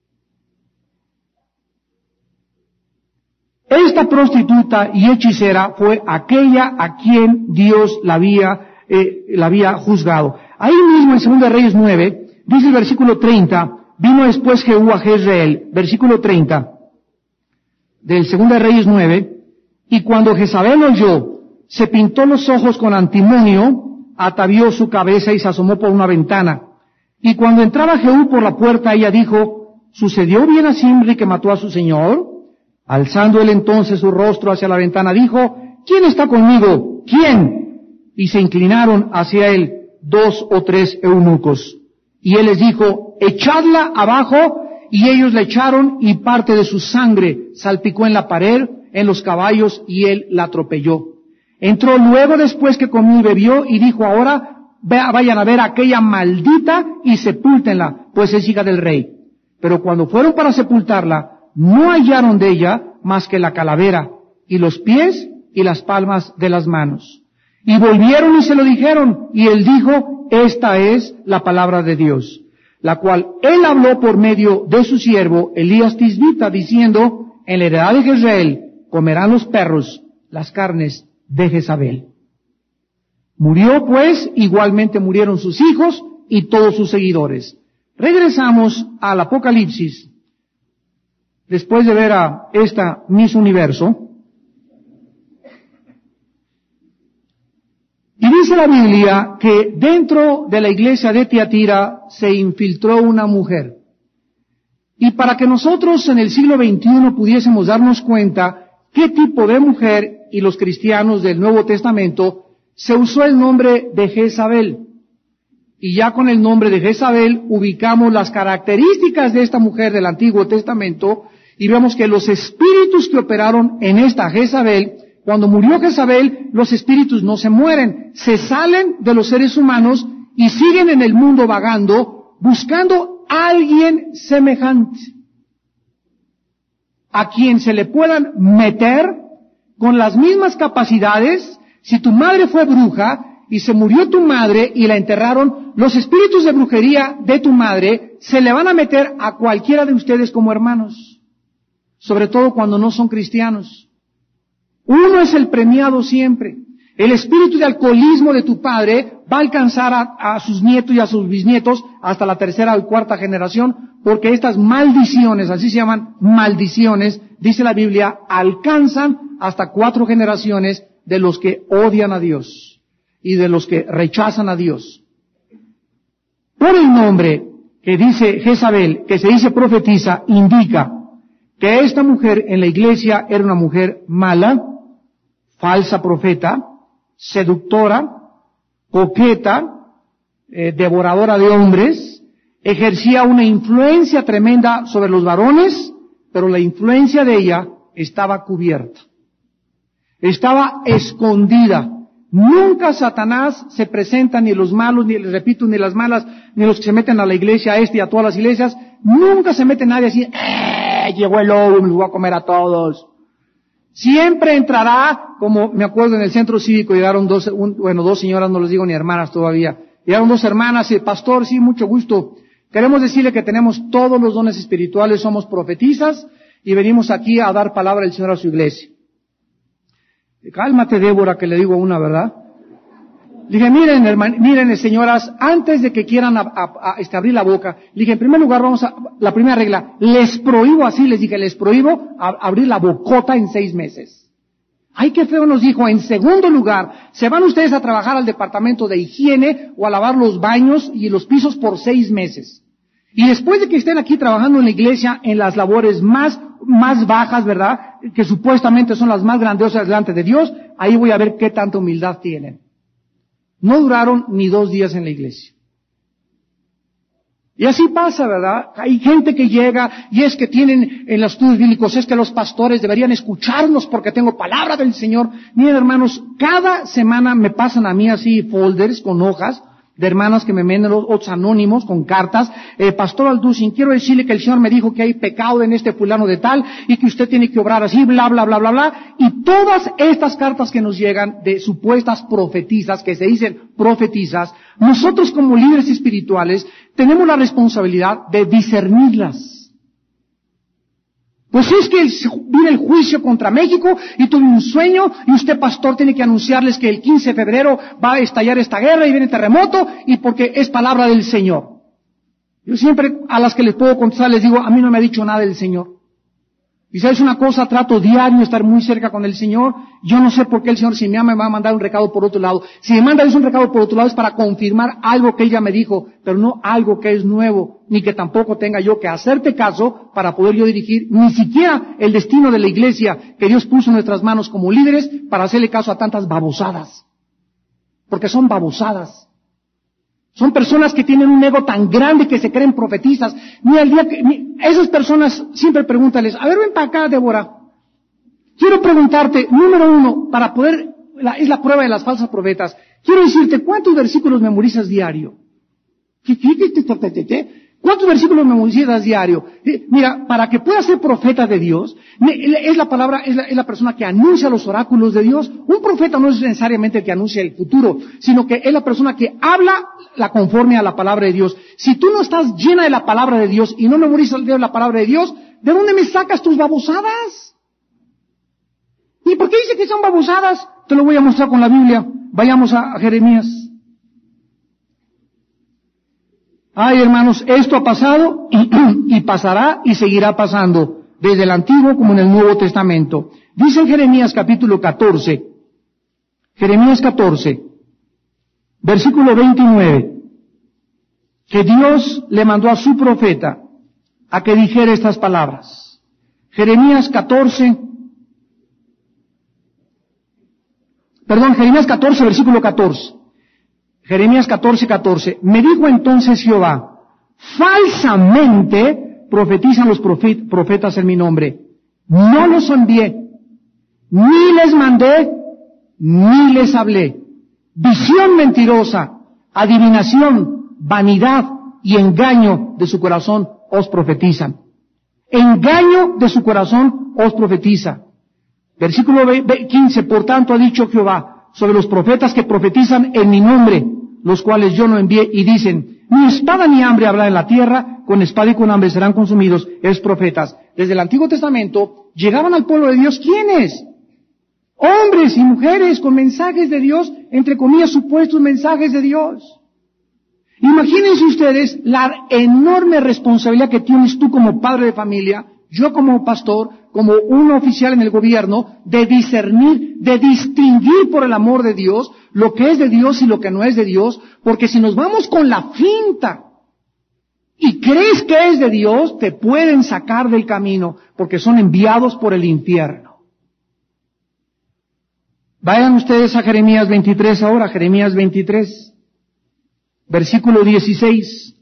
Esta prostituta y hechicera fue aquella a quien Dios la había juzgado. Ahí mismo en 2 Reyes 9, dice el versículo 30, vino después Jehú a Jezreel, versículo 30, del 2 Reyes 9, y cuando Jezabel oyó, se pintó los ojos con antimonio, atavió su cabeza y se asomó por una ventana. Y cuando entraba Jehú por la puerta, ella dijo, ¿sucedió bien a Zimri que mató a su señor? Alzando él entonces su rostro hacia la ventana, dijo, ¿quién está conmigo? ¿Quién? Y se inclinaron hacia él 2 o 3 eunucos. Y él les dijo, echadla abajo, y ellos la echaron, y parte de su sangre salpicó en la pared, en los caballos, y él la atropelló. Entró luego después que comió y bebió, y dijo, ahora vayan a ver a aquella maldita y sepúltenla, pues es hija del rey. Pero cuando fueron para sepultarla, no hallaron de ella más que la calavera, y los pies, y las palmas de las manos. Y volvieron y se lo dijeron, y él dijo, esta es la palabra de Dios, la cual él habló por medio de su siervo Elías Tisbita, diciendo, en la heredad de Jezreel comerán los perros las carnes de Jezabel. Murió pues, igualmente murieron sus hijos y todos sus seguidores. Regresamos al Apocalipsis, después de ver a esta Miss Universo. Y dice la Biblia que dentro de la iglesia de Tiatira se infiltró una mujer. Y para que nosotros en el siglo XXI pudiésemos darnos cuenta qué tipo de mujer, y los cristianos del Nuevo Testamento, se usó el nombre de Jezabel. Y ya con el nombre de Jezabel ubicamos las características de esta mujer del Antiguo Testamento y vemos que los espíritus que operaron en esta Jezabel, cuando murió Jezabel, los espíritus no se mueren, se salen de los seres humanos y siguen en el mundo vagando, buscando a alguien semejante, a quien se le puedan meter con las mismas capacidades. Si tu madre fue bruja y se murió tu madre y la enterraron, los espíritus de brujería de tu madre se le van a meter a cualquiera de ustedes como hermanos, sobre todo cuando no son cristianos. Uno es el premiado siempre. El espíritu de alcoholismo de tu padre va a alcanzar a sus nietos y a sus bisnietos hasta la tercera o cuarta generación, porque estas maldiciones, así se llaman maldiciones, dice la Biblia, alcanzan hasta 4 generaciones de los que odian a Dios y de los que rechazan a Dios. Por el nombre que dice Jezabel, que se dice profetisa, indica que esta mujer en la iglesia era una mujer mala, falsa profeta, seductora, coqueta, devoradora de hombres, ejercía una influencia tremenda sobre los varones, pero la influencia de ella estaba cubierta, estaba escondida. Nunca Satanás se presenta, ni los malos, ni les repito, ni las malas, ni los que se meten a la iglesia y a todas las iglesias, nunca se mete nadie así, llegó el lobo, me los voy a comer a todos. Siempre entrará, como me acuerdo en el centro cívico, llegaron dos señoras, no les digo ni hermanas todavía, llegaron 2 hermanas y pastor, sí, mucho gusto. Queremos decirle que tenemos todos los dones espirituales, somos profetisas y venimos aquí a dar palabra del Señor a su iglesia. Cálmate, Débora, que le digo una, ¿verdad? Le dije, miren, señoras, antes de que quieran abrir la boca, le dije, en primer lugar, la primera regla, les prohíbo, así les dije, les prohíbo abrir la bocota en 6 meses. Ay, qué feo nos dijo. En segundo lugar, se van ustedes a trabajar al departamento de higiene o a lavar los baños y los pisos por 6 meses. Y después de que estén aquí trabajando en la iglesia, en las labores más bajas, ¿verdad? Que supuestamente son las más grandiosas delante de Dios, ahí voy a ver qué tanta humildad tienen. No duraron ni 2 días en la iglesia. Y así pasa, ¿verdad? Hay gente que llega y es que tienen en los estudios bíblicos, es que los pastores deberían escucharnos porque tengo palabra del Señor. Miren, hermanos, cada semana me pasan a mí así folders con hojas de hermanas que me mandan, otros anónimos con cartas. Pastor Alducin, quiero decirle que el Señor me dijo que hay pecado en este fulano de tal y que usted tiene que obrar así, bla, bla, bla, bla, bla. Y todas estas cartas que nos llegan de supuestas profetisas, que se dicen profetisas, nosotros como líderes espirituales tenemos la responsabilidad de discernirlas. Pues es que viene el juicio contra México y tuve un sueño y usted, pastor, tiene que anunciarles que el 15 de febrero va a estallar esta guerra y viene terremoto y porque es palabra del Señor. Yo siempre a las que les puedo contestar les digo, a mí no me ha dicho nada el Señor. Y sabes una cosa, trato diario de estar muy cerca con el Señor. Yo no sé por qué el Señor, si me ama, me va a mandar un recado por otro lado. Si me manda un recado por otro lado es para confirmar algo que ella me dijo, pero no algo que es nuevo, ni que tampoco tenga yo que hacerte caso para poder yo dirigir ni siquiera el destino de la iglesia que Dios puso en nuestras manos como líderes para hacerle caso a tantas babosadas. Porque son babosadas. Son personas que tienen un ego tan grande que se creen profetizas. Mira, esas personas siempre pregúntales, a ver, ven para acá, Débora. Quiero preguntarte, número 1, para poder, es la prueba de las falsas profetas. Quiero decirte, ¿cuántos versículos memorizas diario? ¿Cuántos versículos memorizas diario? Mira, para que puedas ser profeta de Dios, es la persona que anuncia los oráculos de Dios. Un profeta no es necesariamente el que anuncia el futuro, sino que es la persona que habla conforme a la palabra de Dios. Si tú no estás llena de la palabra de Dios y no memorizas la palabra de Dios, ¿de dónde me sacas tus babosadas? ¿Y por qué dice que son babosadas? Te lo voy a mostrar con la Biblia. Vayamos a Jeremías. Ay, hermanos, esto ha pasado y pasará y seguirá pasando, desde el Antiguo como en el Nuevo Testamento. Dice en Jeremías capítulo 14, versículo 29, que Dios le mandó a su profeta a que dijera estas palabras. Jeremías 14, versículo 14. Jeremías 14. Me dijo entonces Jehová, falsamente profetizan los profetas en mi nombre. No los envié, ni les mandé, ni les hablé. Visión mentirosa, adivinación, vanidad y engaño de su corazón os profetizan. Engaño de su corazón os profetiza. Versículo 15, por tanto ha dicho Jehová sobre los profetas que profetizan en mi nombre, los cuales yo no envié, y dicen, ni espada ni hambre habrá en la tierra, con espada y con hambre serán consumidos, es profetas. Desde el Antiguo Testamento llegaban al pueblo de Dios, ¿quiénes? Hombres y mujeres con mensajes de Dios, entre comillas supuestos mensajes de Dios. Imagínense ustedes la enorme responsabilidad que tienes tú como padre de familia, yo como pastor, como un oficial en el gobierno, de discernir, de distinguir por el amor de Dios lo que es de Dios y lo que no es de Dios, porque si nos vamos con la finta y crees que es de Dios, te pueden sacar del camino, porque son enviados por el infierno. Vayan ustedes a Jeremías 23 ahora, Jeremías 23, versículo 16.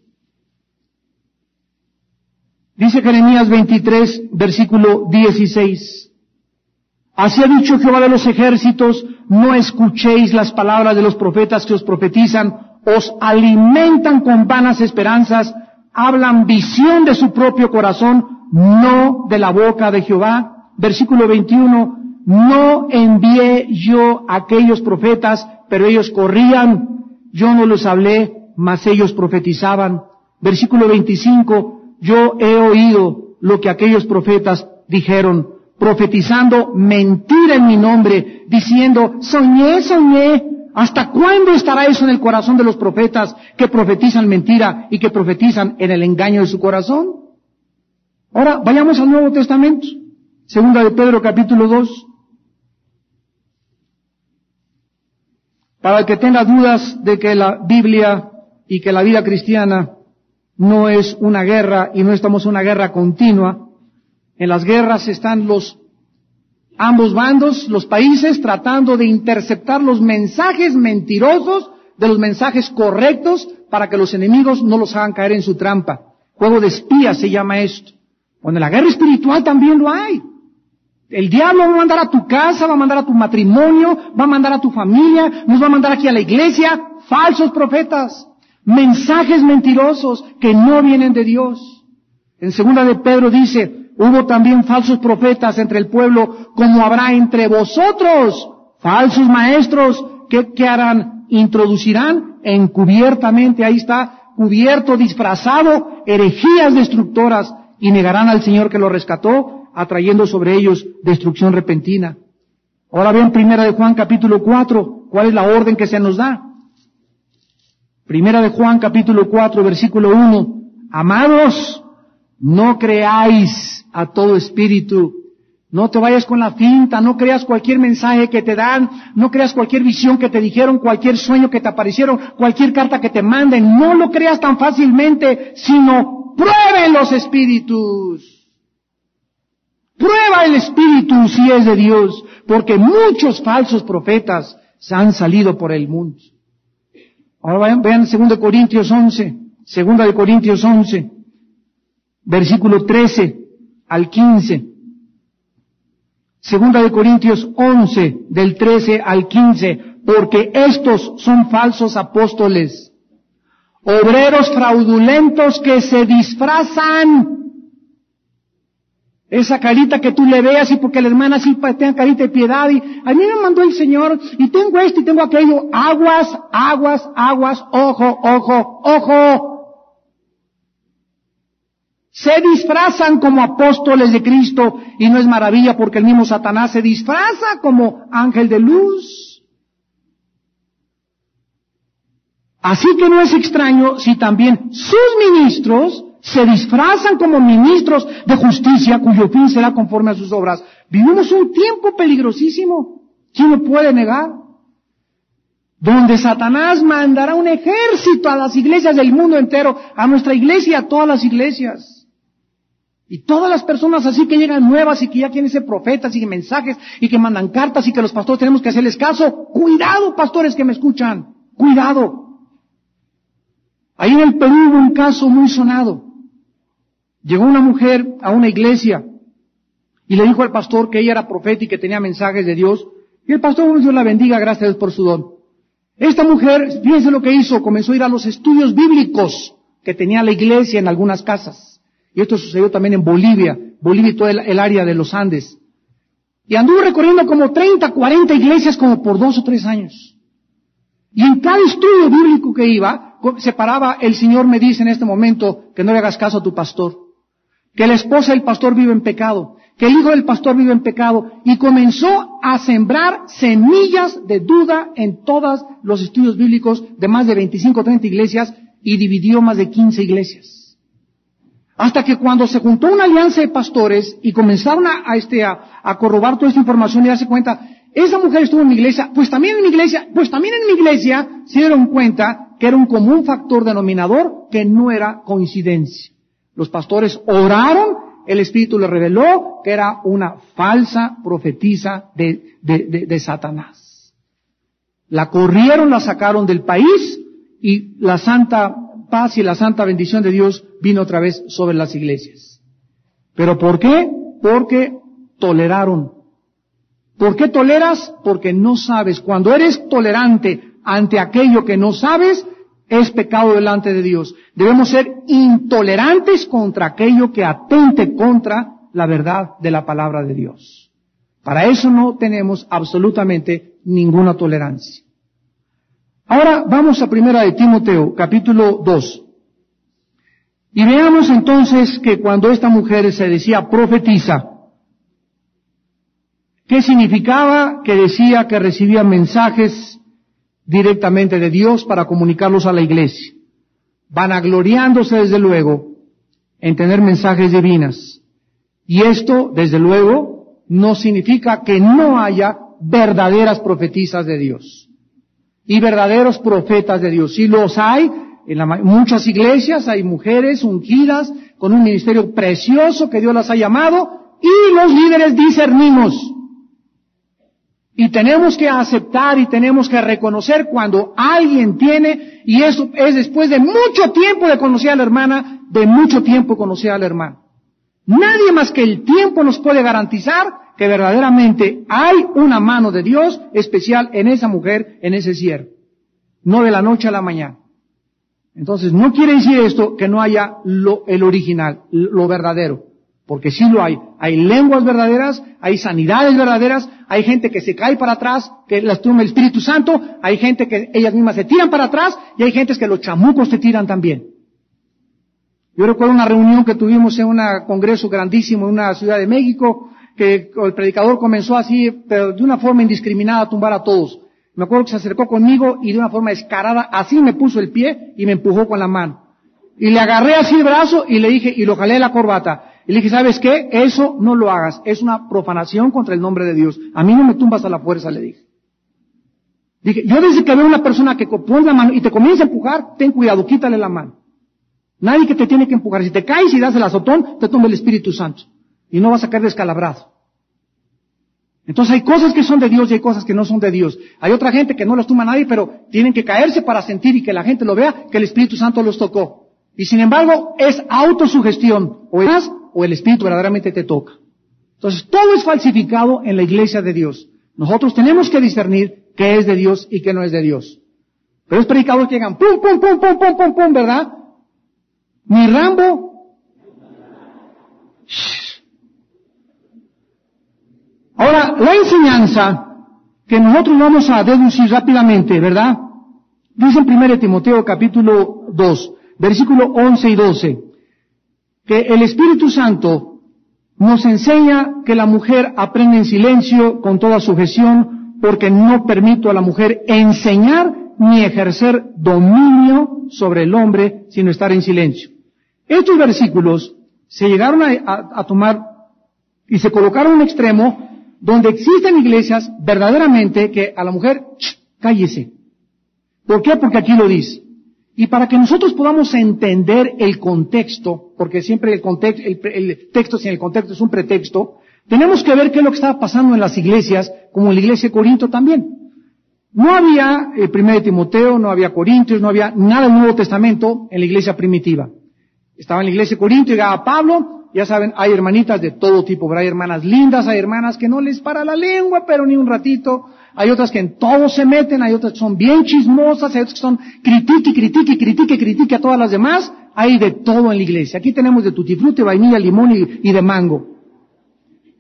Dice Jeremías 23, versículo 16. Así ha dicho Jehová de los ejércitos, no escuchéis las palabras de los profetas que os profetizan, os alimentan con vanas esperanzas, hablan visión de su propio corazón, no de la boca de Jehová. Versículo 21, no envié yo a aquellos profetas, pero ellos corrían, yo no los hablé, mas ellos profetizaban. Versículo 25, yo he oído lo que aquellos profetas dijeron, profetizando mentira en mi nombre, diciendo, soñé. ¿Hasta cuándo estará eso en el corazón de los profetas que profetizan mentira y que profetizan en el engaño de su corazón? Ahora, vayamos al Nuevo Testamento. Segunda de Pedro, capítulo 2. Para el que tenga dudas de que la Biblia y que la vida cristiana no es una guerra y no estamos en una guerra continua, en las guerras están ambos bandos, los países, tratando de interceptar los mensajes mentirosos de los mensajes correctos para que los enemigos no los hagan caer en su trampa. Juego de espías se llama esto. Bueno, en la guerra espiritual también lo hay. El diablo va a mandar a tu casa, va a mandar a tu matrimonio, va a mandar a tu familia, nos va a mandar aquí a la iglesia, falsos profetas, mensajes mentirosos que no vienen de Dios. En segunda de Pedro dice, hubo también falsos profetas entre el pueblo, como habrá entre vosotros falsos maestros, ¿qué harán? Introducirán encubiertamente, ahí está, cubierto, disfrazado, herejías destructoras, y negarán al Señor que los rescató, atrayendo sobre ellos destrucción repentina. Ahora vean Primera de Juan capítulo 4, ¿cuál es la orden que se nos da? Primera de Juan capítulo 4, versículo 1, amados, no creáis a todo espíritu, no te vayas con la finta, no creas cualquier mensaje que te dan, no creas cualquier visión que te dijeron, cualquier sueño que te aparecieron, cualquier carta que te manden, no lo creas tan fácilmente, sino prueben los espíritus. Prueba el espíritu si es de Dios, porque muchos falsos profetas se han salido por el mundo. Ahora vean 2 Corintios 11, 2 Corintios 11, versículo 13 al 15. 2 Corintios 11, del 13 al 15, porque estos son falsos apóstoles, obreros fraudulentos que se disfrazan. Esa carita que tú le veas y porque la hermana sí tenga carita de piedad y a mí me mandó el Señor y tengo esto y tengo aquello. Aguas, aguas, aguas, ojo, ojo, ojo. Se disfrazan como apóstoles de Cristo y no es maravilla porque el mismo Satanás se disfraza como ángel de luz. Así que no es extraño si también sus ministros se disfrazan como ministros de justicia, cuyo fin será conforme a sus obras. Vivimos un tiempo peligrosísimo. ¿Quién lo puede negar? Donde Satanás mandará un ejército a las iglesias del mundo entero, a nuestra iglesia y a todas las iglesias. Y todas las personas así que llegan nuevas y que ya quieren ser profetas y que mensajes y que mandan cartas y que los pastores tenemos que hacerles caso. Cuidado, pastores que me escuchan. Cuidado. Ahí en el Perú hubo un caso muy sonado. Llegó una mujer a una iglesia y le dijo al pastor que ella era profeta y que tenía mensajes de Dios. Y el pastor, Dios la bendiga, gracias a Dios por su don. Esta mujer, fíjense lo que hizo, comenzó a ir a los estudios bíblicos que tenía la iglesia en algunas casas. Y esto sucedió también en Bolivia y toda el área de los Andes. Y anduvo recorriendo como 30, 40 iglesias como por 2 o 3 años. Y en cada estudio bíblico que iba, se paraba, el Señor me dice en este momento que no le hagas caso a tu pastor, que la esposa del pastor vive en pecado, que el hijo del pastor vive en pecado, y comenzó a sembrar semillas de duda en todos los estudios bíblicos de más de 25 o 30 iglesias, y dividió más de 15 iglesias. Hasta que cuando se juntó una alianza de pastores y comenzaron a corroborar toda esta información y darse cuenta, esa mujer estuvo en mi iglesia, pues también en mi iglesia, se dieron cuenta que era un común factor denominador que no era coincidencia. Los pastores oraron, el Espíritu les reveló que era una falsa profetisa de Satanás. La corrieron, la sacaron del país, y la santa paz y la santa bendición de Dios vino otra vez sobre las iglesias. ¿Pero por qué? Porque toleraron. ¿Por qué toleras? Porque no sabes. Cuando eres tolerante ante aquello que no sabes, es pecado delante de Dios. Debemos ser intolerantes contra aquello que atente contra la verdad de la palabra de Dios. Para eso no tenemos absolutamente ninguna tolerancia. Ahora vamos a 1 de Timoteo, capítulo 2. Y veamos entonces que cuando esta mujer se decía profetiza, ¿qué significaba? Que decía que recibía mensajes directamente de Dios para comunicarlos a la iglesia, vanagloriándose desde luego en tener mensajes divinas. Y esto, desde luego, no significa que no haya verdaderas profetisas de Dios y verdaderos profetas de Dios. Sí los hay, en muchas iglesias hay mujeres ungidas con un ministerio precioso que Dios las ha llamado, y los líderes discernimos. Y tenemos que aceptar y tenemos que reconocer cuando alguien tiene, y eso es después de mucho tiempo de conocer a la hermana, de mucho tiempo conocer al hermano. Nadie más que el tiempo nos puede garantizar que verdaderamente hay una mano de Dios especial en esa mujer, en ese siervo. No de la noche a la mañana. Entonces, no quiere decir esto que no haya el original, lo verdadero. Porque sí lo hay. Hay lenguas verdaderas, hay sanidades verdaderas, hay gente que se cae para atrás, que las toma el Espíritu Santo, hay gente que ellas mismas se tiran para atrás, y hay gente que los chamucos se tiran también. Yo recuerdo una reunión que tuvimos en un congreso grandísimo en una ciudad de México, que el predicador comenzó así, pero de una forma indiscriminada a tumbar a todos. Me acuerdo que se acercó conmigo y de una forma descarada, así me puso el pie y me empujó con la mano. Y le agarré así el brazo y le dije, y lo jalé de la corbata. Y le dije, ¿sabes qué? Eso no lo hagas. Es una profanación contra el nombre de Dios. A mí no me tumbas a la fuerza, le dije. Dije, yo desde que veo una persona que pone la mano y te comienza a empujar, ten cuidado, quítale la mano. Nadie que te tiene que empujar. Si te caes y das el azotón, te tumba el Espíritu Santo. Y no vas a caer descalabrado. Entonces hay cosas que son de Dios y hay cosas que no son de Dios. Hay otra gente que no las tumba a nadie, pero tienen que caerse para sentir y que la gente lo vea, que el Espíritu Santo los tocó. Y sin embargo, es autosugestión. O el Espíritu verdaderamente te toca. Entonces, todo es falsificado en la iglesia de Dios. Nosotros tenemos que discernir qué es de Dios y qué no es de Dios. Pero los predicadores que llegan, pum, pum, pum, pum, pum, pum, pum, ¿verdad? Ni Rambo. Ahora, la enseñanza que nosotros vamos a deducir rápidamente, ¿verdad? Dice en 1 Timoteo capítulo 2, versículo 11 y 12, que el Espíritu Santo nos enseña que la mujer aprende en silencio con toda sujeción, porque no permito a la mujer enseñar ni ejercer dominio sobre el hombre, sino estar en silencio. Estos versículos se llegaron a tomar y se colocaron en un extremo donde existen iglesias verdaderamente que a la mujer, cállese. ¿Por qué? Porque aquí lo dice. Y para que nosotros podamos entender el contexto, porque siempre el texto sin el contexto es un pretexto, tenemos que ver qué es lo que estaba pasando en las iglesias, como en la iglesia de Corinto también. No había 1 Timoteo, no había Corintios, no había nada del Nuevo Testamento en la iglesia primitiva. Estaba en la iglesia de Corinto, llegaba Pablo, ya saben, hay hermanitas de todo tipo, pero hay hermanas lindas, hay hermanas que no les para la lengua, pero ni un ratito. Hay otras que en todo se meten, hay otras que son bien chismosas, hay otras que son critique a todas las demás. Hay de todo en la iglesia. Aquí tenemos de tutti frutti, vainilla, limón y de mango.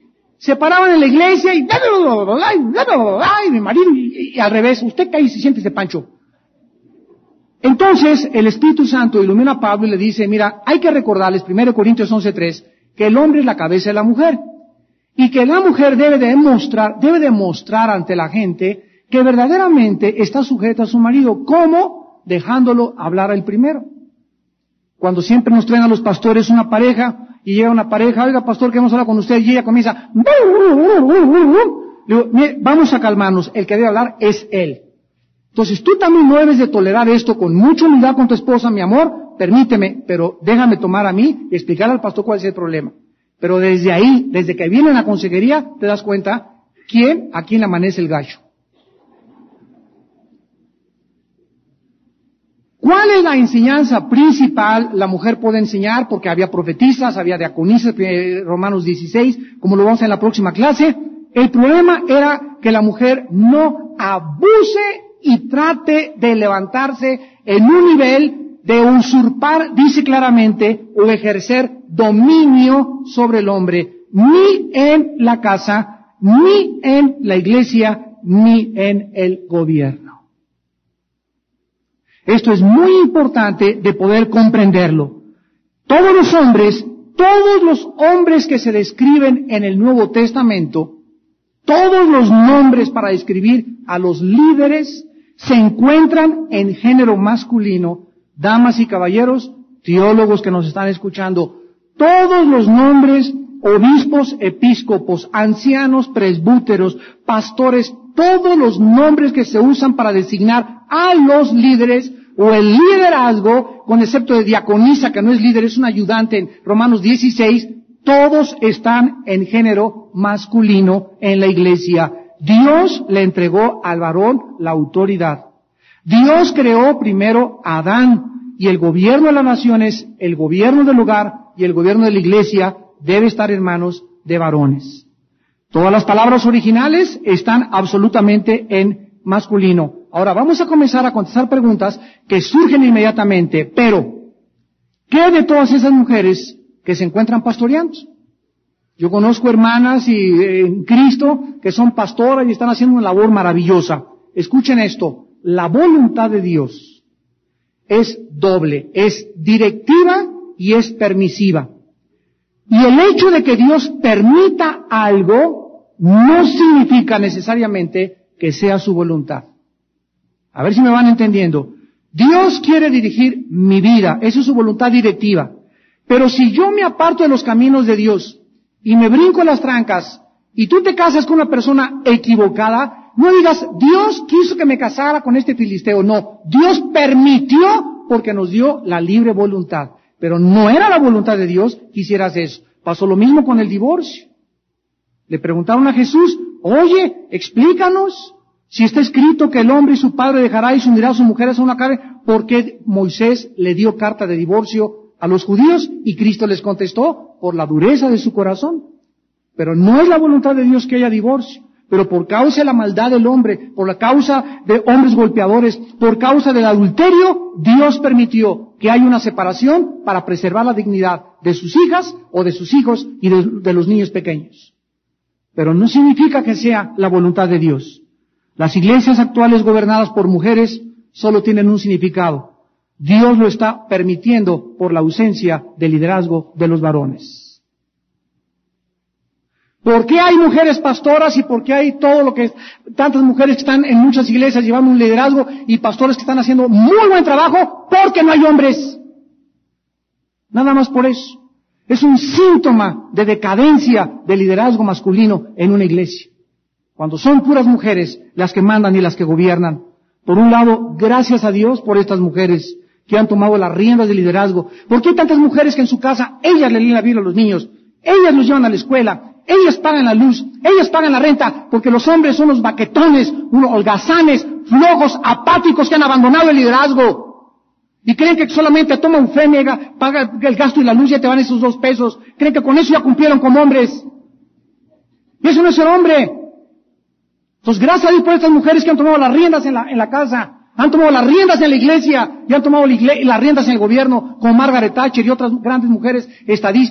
se paraban en la iglesia y mi marido, y al revés, usted cae y se siente ese Pancho. Entonces, el Espíritu Santo ilumina a Pablo y le dice, mira, hay que recordarles, 1 Corintios 11:3, que el hombre es la cabeza de la mujer, y que la mujer debe demostrar ante la gente que verdaderamente está sujeta a su marido. ¿Cómo? Dejándolo hablar al primero. Cuando siempre nos traen a los pastores una pareja, y llega una pareja, oiga pastor, queremos hablar con usted, y ella comienza, le digo, vamos a calmarnos, el que debe hablar es él. Entonces tú también no debes de tolerar esto con mucha humildad con tu esposa, mi amor, permíteme, pero déjame tomar a mí y explicar al pastor cuál es el problema. Pero desde ahí, desde que viene la consejería, te das cuenta a quién le amanece el gallo. ¿Cuál es la enseñanza principal la mujer puede enseñar? Porque había profetisas, había diaconisas, Romanos 16, como lo vamos a ver en la próxima clase. El problema era que la mujer no abuse y trate de levantarse en un nivel de usurpar, dice claramente, o ejercer dominio sobre el hombre, ni en la casa, ni en la iglesia, ni en el gobierno. Esto es muy importante de poder comprenderlo. Todos los hombres que se describen en el Nuevo Testamento, todos los nombres para describir a los líderes se encuentran en género masculino. Damas y caballeros, teólogos que nos están escuchando, todos los nombres, obispos, episcopos, ancianos, presbúteros, pastores, todos los nombres que se usan para designar a los líderes o el liderazgo, con excepto de diaconisa, que no es líder, es un ayudante en Romanos 16, todos están en género masculino en la iglesia. Dios le entregó al varón la autoridad. Dios creó primero a Adán, y el gobierno de las naciones, el gobierno del hogar y el gobierno de la iglesia debe estar en manos de varones. Todas las palabras originales están absolutamente en masculino. Ahora vamos a comenzar a contestar preguntas que surgen inmediatamente, pero ¿qué de todas esas mujeres que se encuentran pastoreando? Yo conozco hermanas en Cristo que son pastoras y están haciendo una labor maravillosa. Escuchen esto, la voluntad de Dios es doble, es directiva y es permisiva. Y el hecho de que Dios permita algo no significa necesariamente que sea su voluntad. A ver si me van entendiendo. Dios quiere dirigir mi vida, esa es su voluntad directiva. Pero si yo me aparto de los caminos de Dios y me brinco las trancas y tú te casas con una persona equivocada, no digas, Dios quiso que me casara con este filisteo. No, Dios permitió porque nos dio la libre voluntad. Pero no era la voluntad de Dios que hicieras eso. Pasó lo mismo con el divorcio. Le preguntaron a Jesús, oye, explícanos, si está escrito que el hombre y su padre dejará y se unirá a su mujer a una carne, ¿por qué Moisés le dio carta de divorcio a los judíos? Y Cristo les contestó, por la dureza de su corazón. Pero no es la voluntad de Dios que haya divorcio. Pero por causa de la maldad del hombre, por la causa de hombres golpeadores, por causa del adulterio, Dios permitió que haya una separación para preservar la dignidad de sus hijas o de sus hijos y de los niños pequeños. Pero no significa que sea la voluntad de Dios. Las iglesias actuales gobernadas por mujeres solo tienen un significado. Dios lo está permitiendo por la ausencia de liderazgo de los varones. ¿Por qué hay mujeres pastoras y por qué hay tantas mujeres que están en muchas iglesias llevando un liderazgo y pastores que están haciendo muy buen trabajo? Porque no hay hombres. Nada más por eso. Es un síntoma de decadencia del liderazgo masculino en una iglesia. Cuando son puras mujeres las que mandan y las que gobiernan. Por un lado, gracias a Dios por estas mujeres que han tomado las riendas del liderazgo. ¿Por qué hay tantas mujeres que en su casa ellas le leen la Biblia a los niños? Ellas los llevan a la escuela, ellas pagan la luz, ellas pagan la renta, porque los hombres son los baquetones, unos holgazanes, flojos, apáticos que han abandonado el liderazgo. Y creen que solamente toma un fémega, paga el gasto y la luz y ya te van esos 2 pesos. Creen que con eso ya cumplieron como hombres. Y eso no es ser hombre. Entonces, gracias a Dios por estas mujeres que han tomado las riendas en la casa, han tomado las riendas en la iglesia y han tomado las riendas en el gobierno, como Margaret Thatcher y otras grandes mujeres estadistas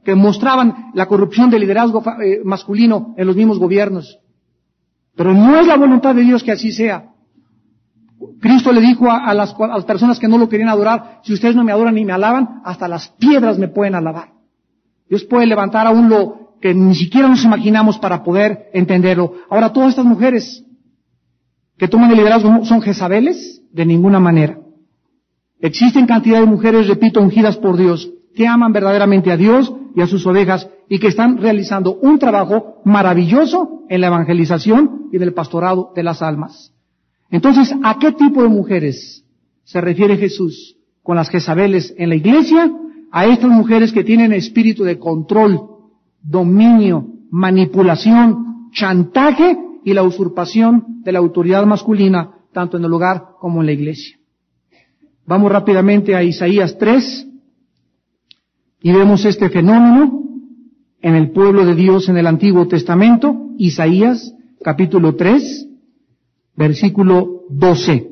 que mostraban la corrupción del liderazgo masculino en los mismos gobiernos. Pero no es la voluntad de Dios que así sea. Cristo le dijo a las personas que no lo querían adorar, si ustedes no me adoran ni me alaban, hasta las piedras me pueden alabar. Dios puede levantar aún lo que ni siquiera nos imaginamos para poder entenderlo. Ahora, todas estas mujeres que toman el liderazgo son Jezabeles, de ninguna manera. Existen cantidad de mujeres, repito, ungidas por Dios, que aman verdaderamente a Dios y a sus ovejas y que están realizando un trabajo maravilloso en la evangelización y del pastorado de las almas. Entonces, ¿a qué tipo de mujeres se refiere Jesús con las Jezabeles en la iglesia? A estas mujeres que tienen espíritu de control, dominio, manipulación, chantaje y la usurpación de la autoridad masculina, tanto en el hogar como en la iglesia. Vamos rápidamente a Isaías 3 y vemos este fenómeno en el pueblo de Dios en el Antiguo Testamento. Isaías capítulo 3, versículo 12.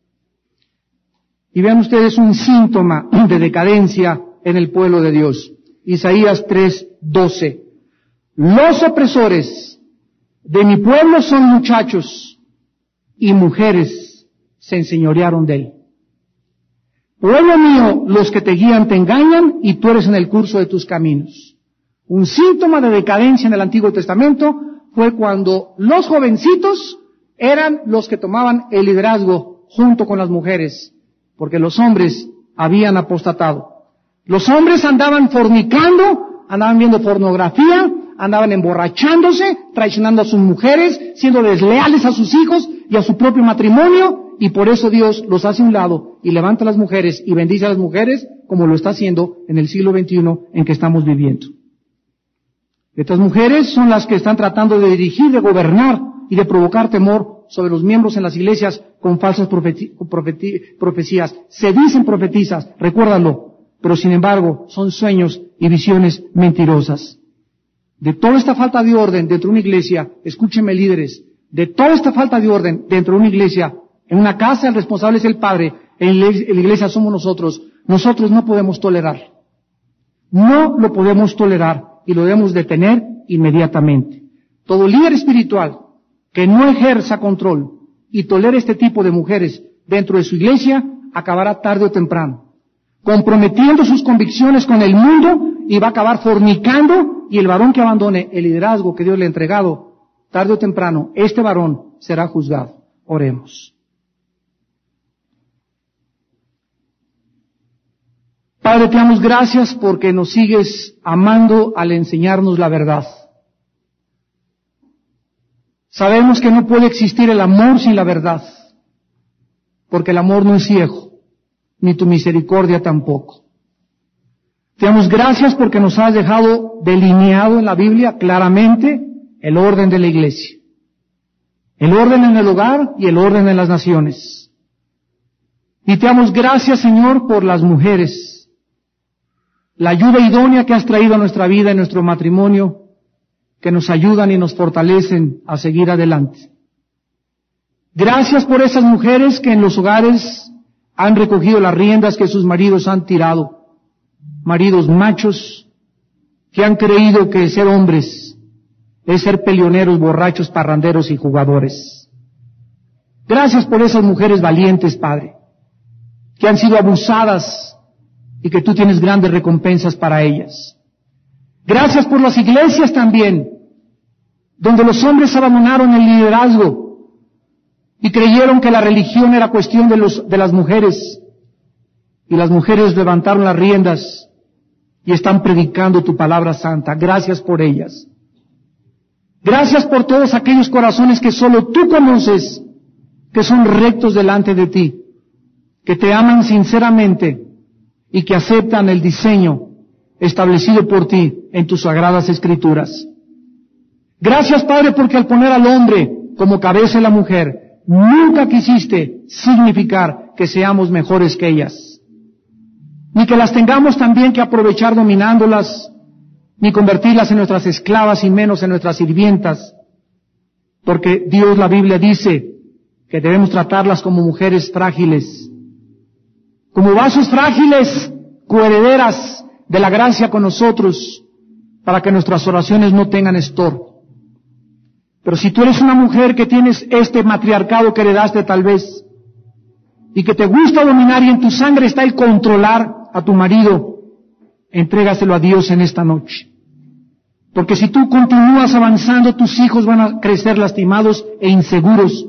Y vean ustedes un síntoma de decadencia en el pueblo de Dios. Isaías 3, 12. Los opresores de mi pueblo son muchachos y mujeres se enseñorearon de él. Pueblo mío, los que te guían te engañan y tú eres en el curso de tus caminos. Un síntoma de decadencia en el Antiguo Testamento fue cuando los jovencitos eran los que tomaban el liderazgo junto con las mujeres, porque los hombres habían apostatado. Los hombres andaban fornicando, andaban viendo pornografía, andaban emborrachándose, traicionando a sus mujeres, siendo desleales a sus hijos y a su propio matrimonio, y por eso Dios los hace a un lado y levanta a las mujeres y bendice a las mujeres como lo está haciendo en el siglo XXI en que estamos viviendo. Estas mujeres son las que están tratando de dirigir, de gobernar y de provocar temor sobre los miembros en las iglesias con falsas profecías. Se dicen profetizas, recuérdalo, pero sin embargo son sueños y visiones mentirosas. De toda esta falta de orden dentro de una iglesia, escúchenme líderes, de toda esta falta de orden dentro de una iglesia, en una casa el responsable es el padre, en la iglesia somos nosotros. Nosotros no podemos tolerar. No lo podemos tolerar y lo debemos detener inmediatamente. Todo líder espiritual que no ejerza control y tolere este tipo de mujeres dentro de su iglesia, acabará tarde o temprano, comprometiendo sus convicciones con el mundo y va a acabar fornicando, y el varón que abandone el liderazgo que Dios le ha entregado, tarde o temprano, este varón será juzgado. Oremos. Padre, te damos gracias porque nos sigues amando al enseñarnos la verdad. Sabemos que no puede existir el amor sin la verdad, porque el amor no es ciego, ni tu misericordia tampoco. Te damos gracias porque nos has dejado delineado en la Biblia claramente el orden de la iglesia, el orden en el hogar y el orden en las naciones. Y te damos gracias, Señor, por las mujeres, la ayuda idónea que has traído a nuestra vida y nuestro matrimonio, que nos ayudan y nos fortalecen a seguir adelante. Gracias por esas mujeres que en los hogares han recogido las riendas que sus maridos han tirado. Maridos machos que han creído que ser hombres es ser peleoneros, borrachos, parranderos y jugadores. Gracias por esas mujeres valientes, Padre, que han sido abusadas y que tú tienes grandes recompensas para ellas. Gracias por las iglesias también, donde los hombres abandonaron el liderazgo y creyeron que la religión era cuestión de las mujeres, y las mujeres levantaron las riendas y están predicando tu palabra santa. Gracias por ellas. Gracias por todos aquellos corazones que solo tú conoces, que son rectos delante de ti, que te aman sinceramente y que aceptan el diseño establecido por ti en tus sagradas escrituras. Gracias, Padre, porque al poner al hombre como cabeza de la mujer, nunca quisiste significar que seamos mejores que ellas, ni que las tengamos también que aprovechar dominándolas, ni convertirlas en nuestras esclavas y menos en nuestras sirvientas, porque Dios, la Biblia dice que debemos tratarlas como mujeres frágiles, como vasos frágiles, coherederas de la gracia con nosotros, para que nuestras oraciones no tengan estorbo. Pero si tú eres una mujer que tienes este matriarcado que heredaste tal vez, y que te gusta dominar y en tu sangre está el controlar a tu marido, entrégaselo a Dios en esta noche. Porque si tú continúas avanzando, tus hijos van a crecer lastimados e inseguros.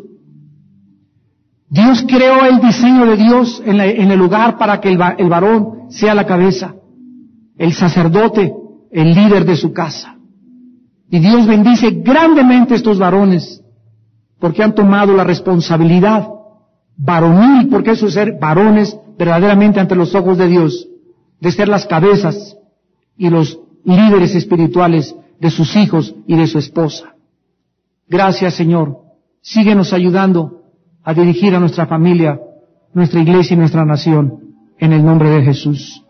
Dios creó el diseño de Dios en el hogar para que el varón sea la cabeza, el sacerdote, el líder de su casa. Y Dios bendice grandemente a estos varones, porque han tomado la responsabilidad varonil, porque eso es ser varones verdaderamente ante los ojos de Dios, de ser las cabezas y los líderes espirituales de sus hijos y de su esposa. Gracias, Señor. Síguenos ayudando a dirigir a nuestra familia, nuestra iglesia y nuestra nación, en el nombre de Jesús.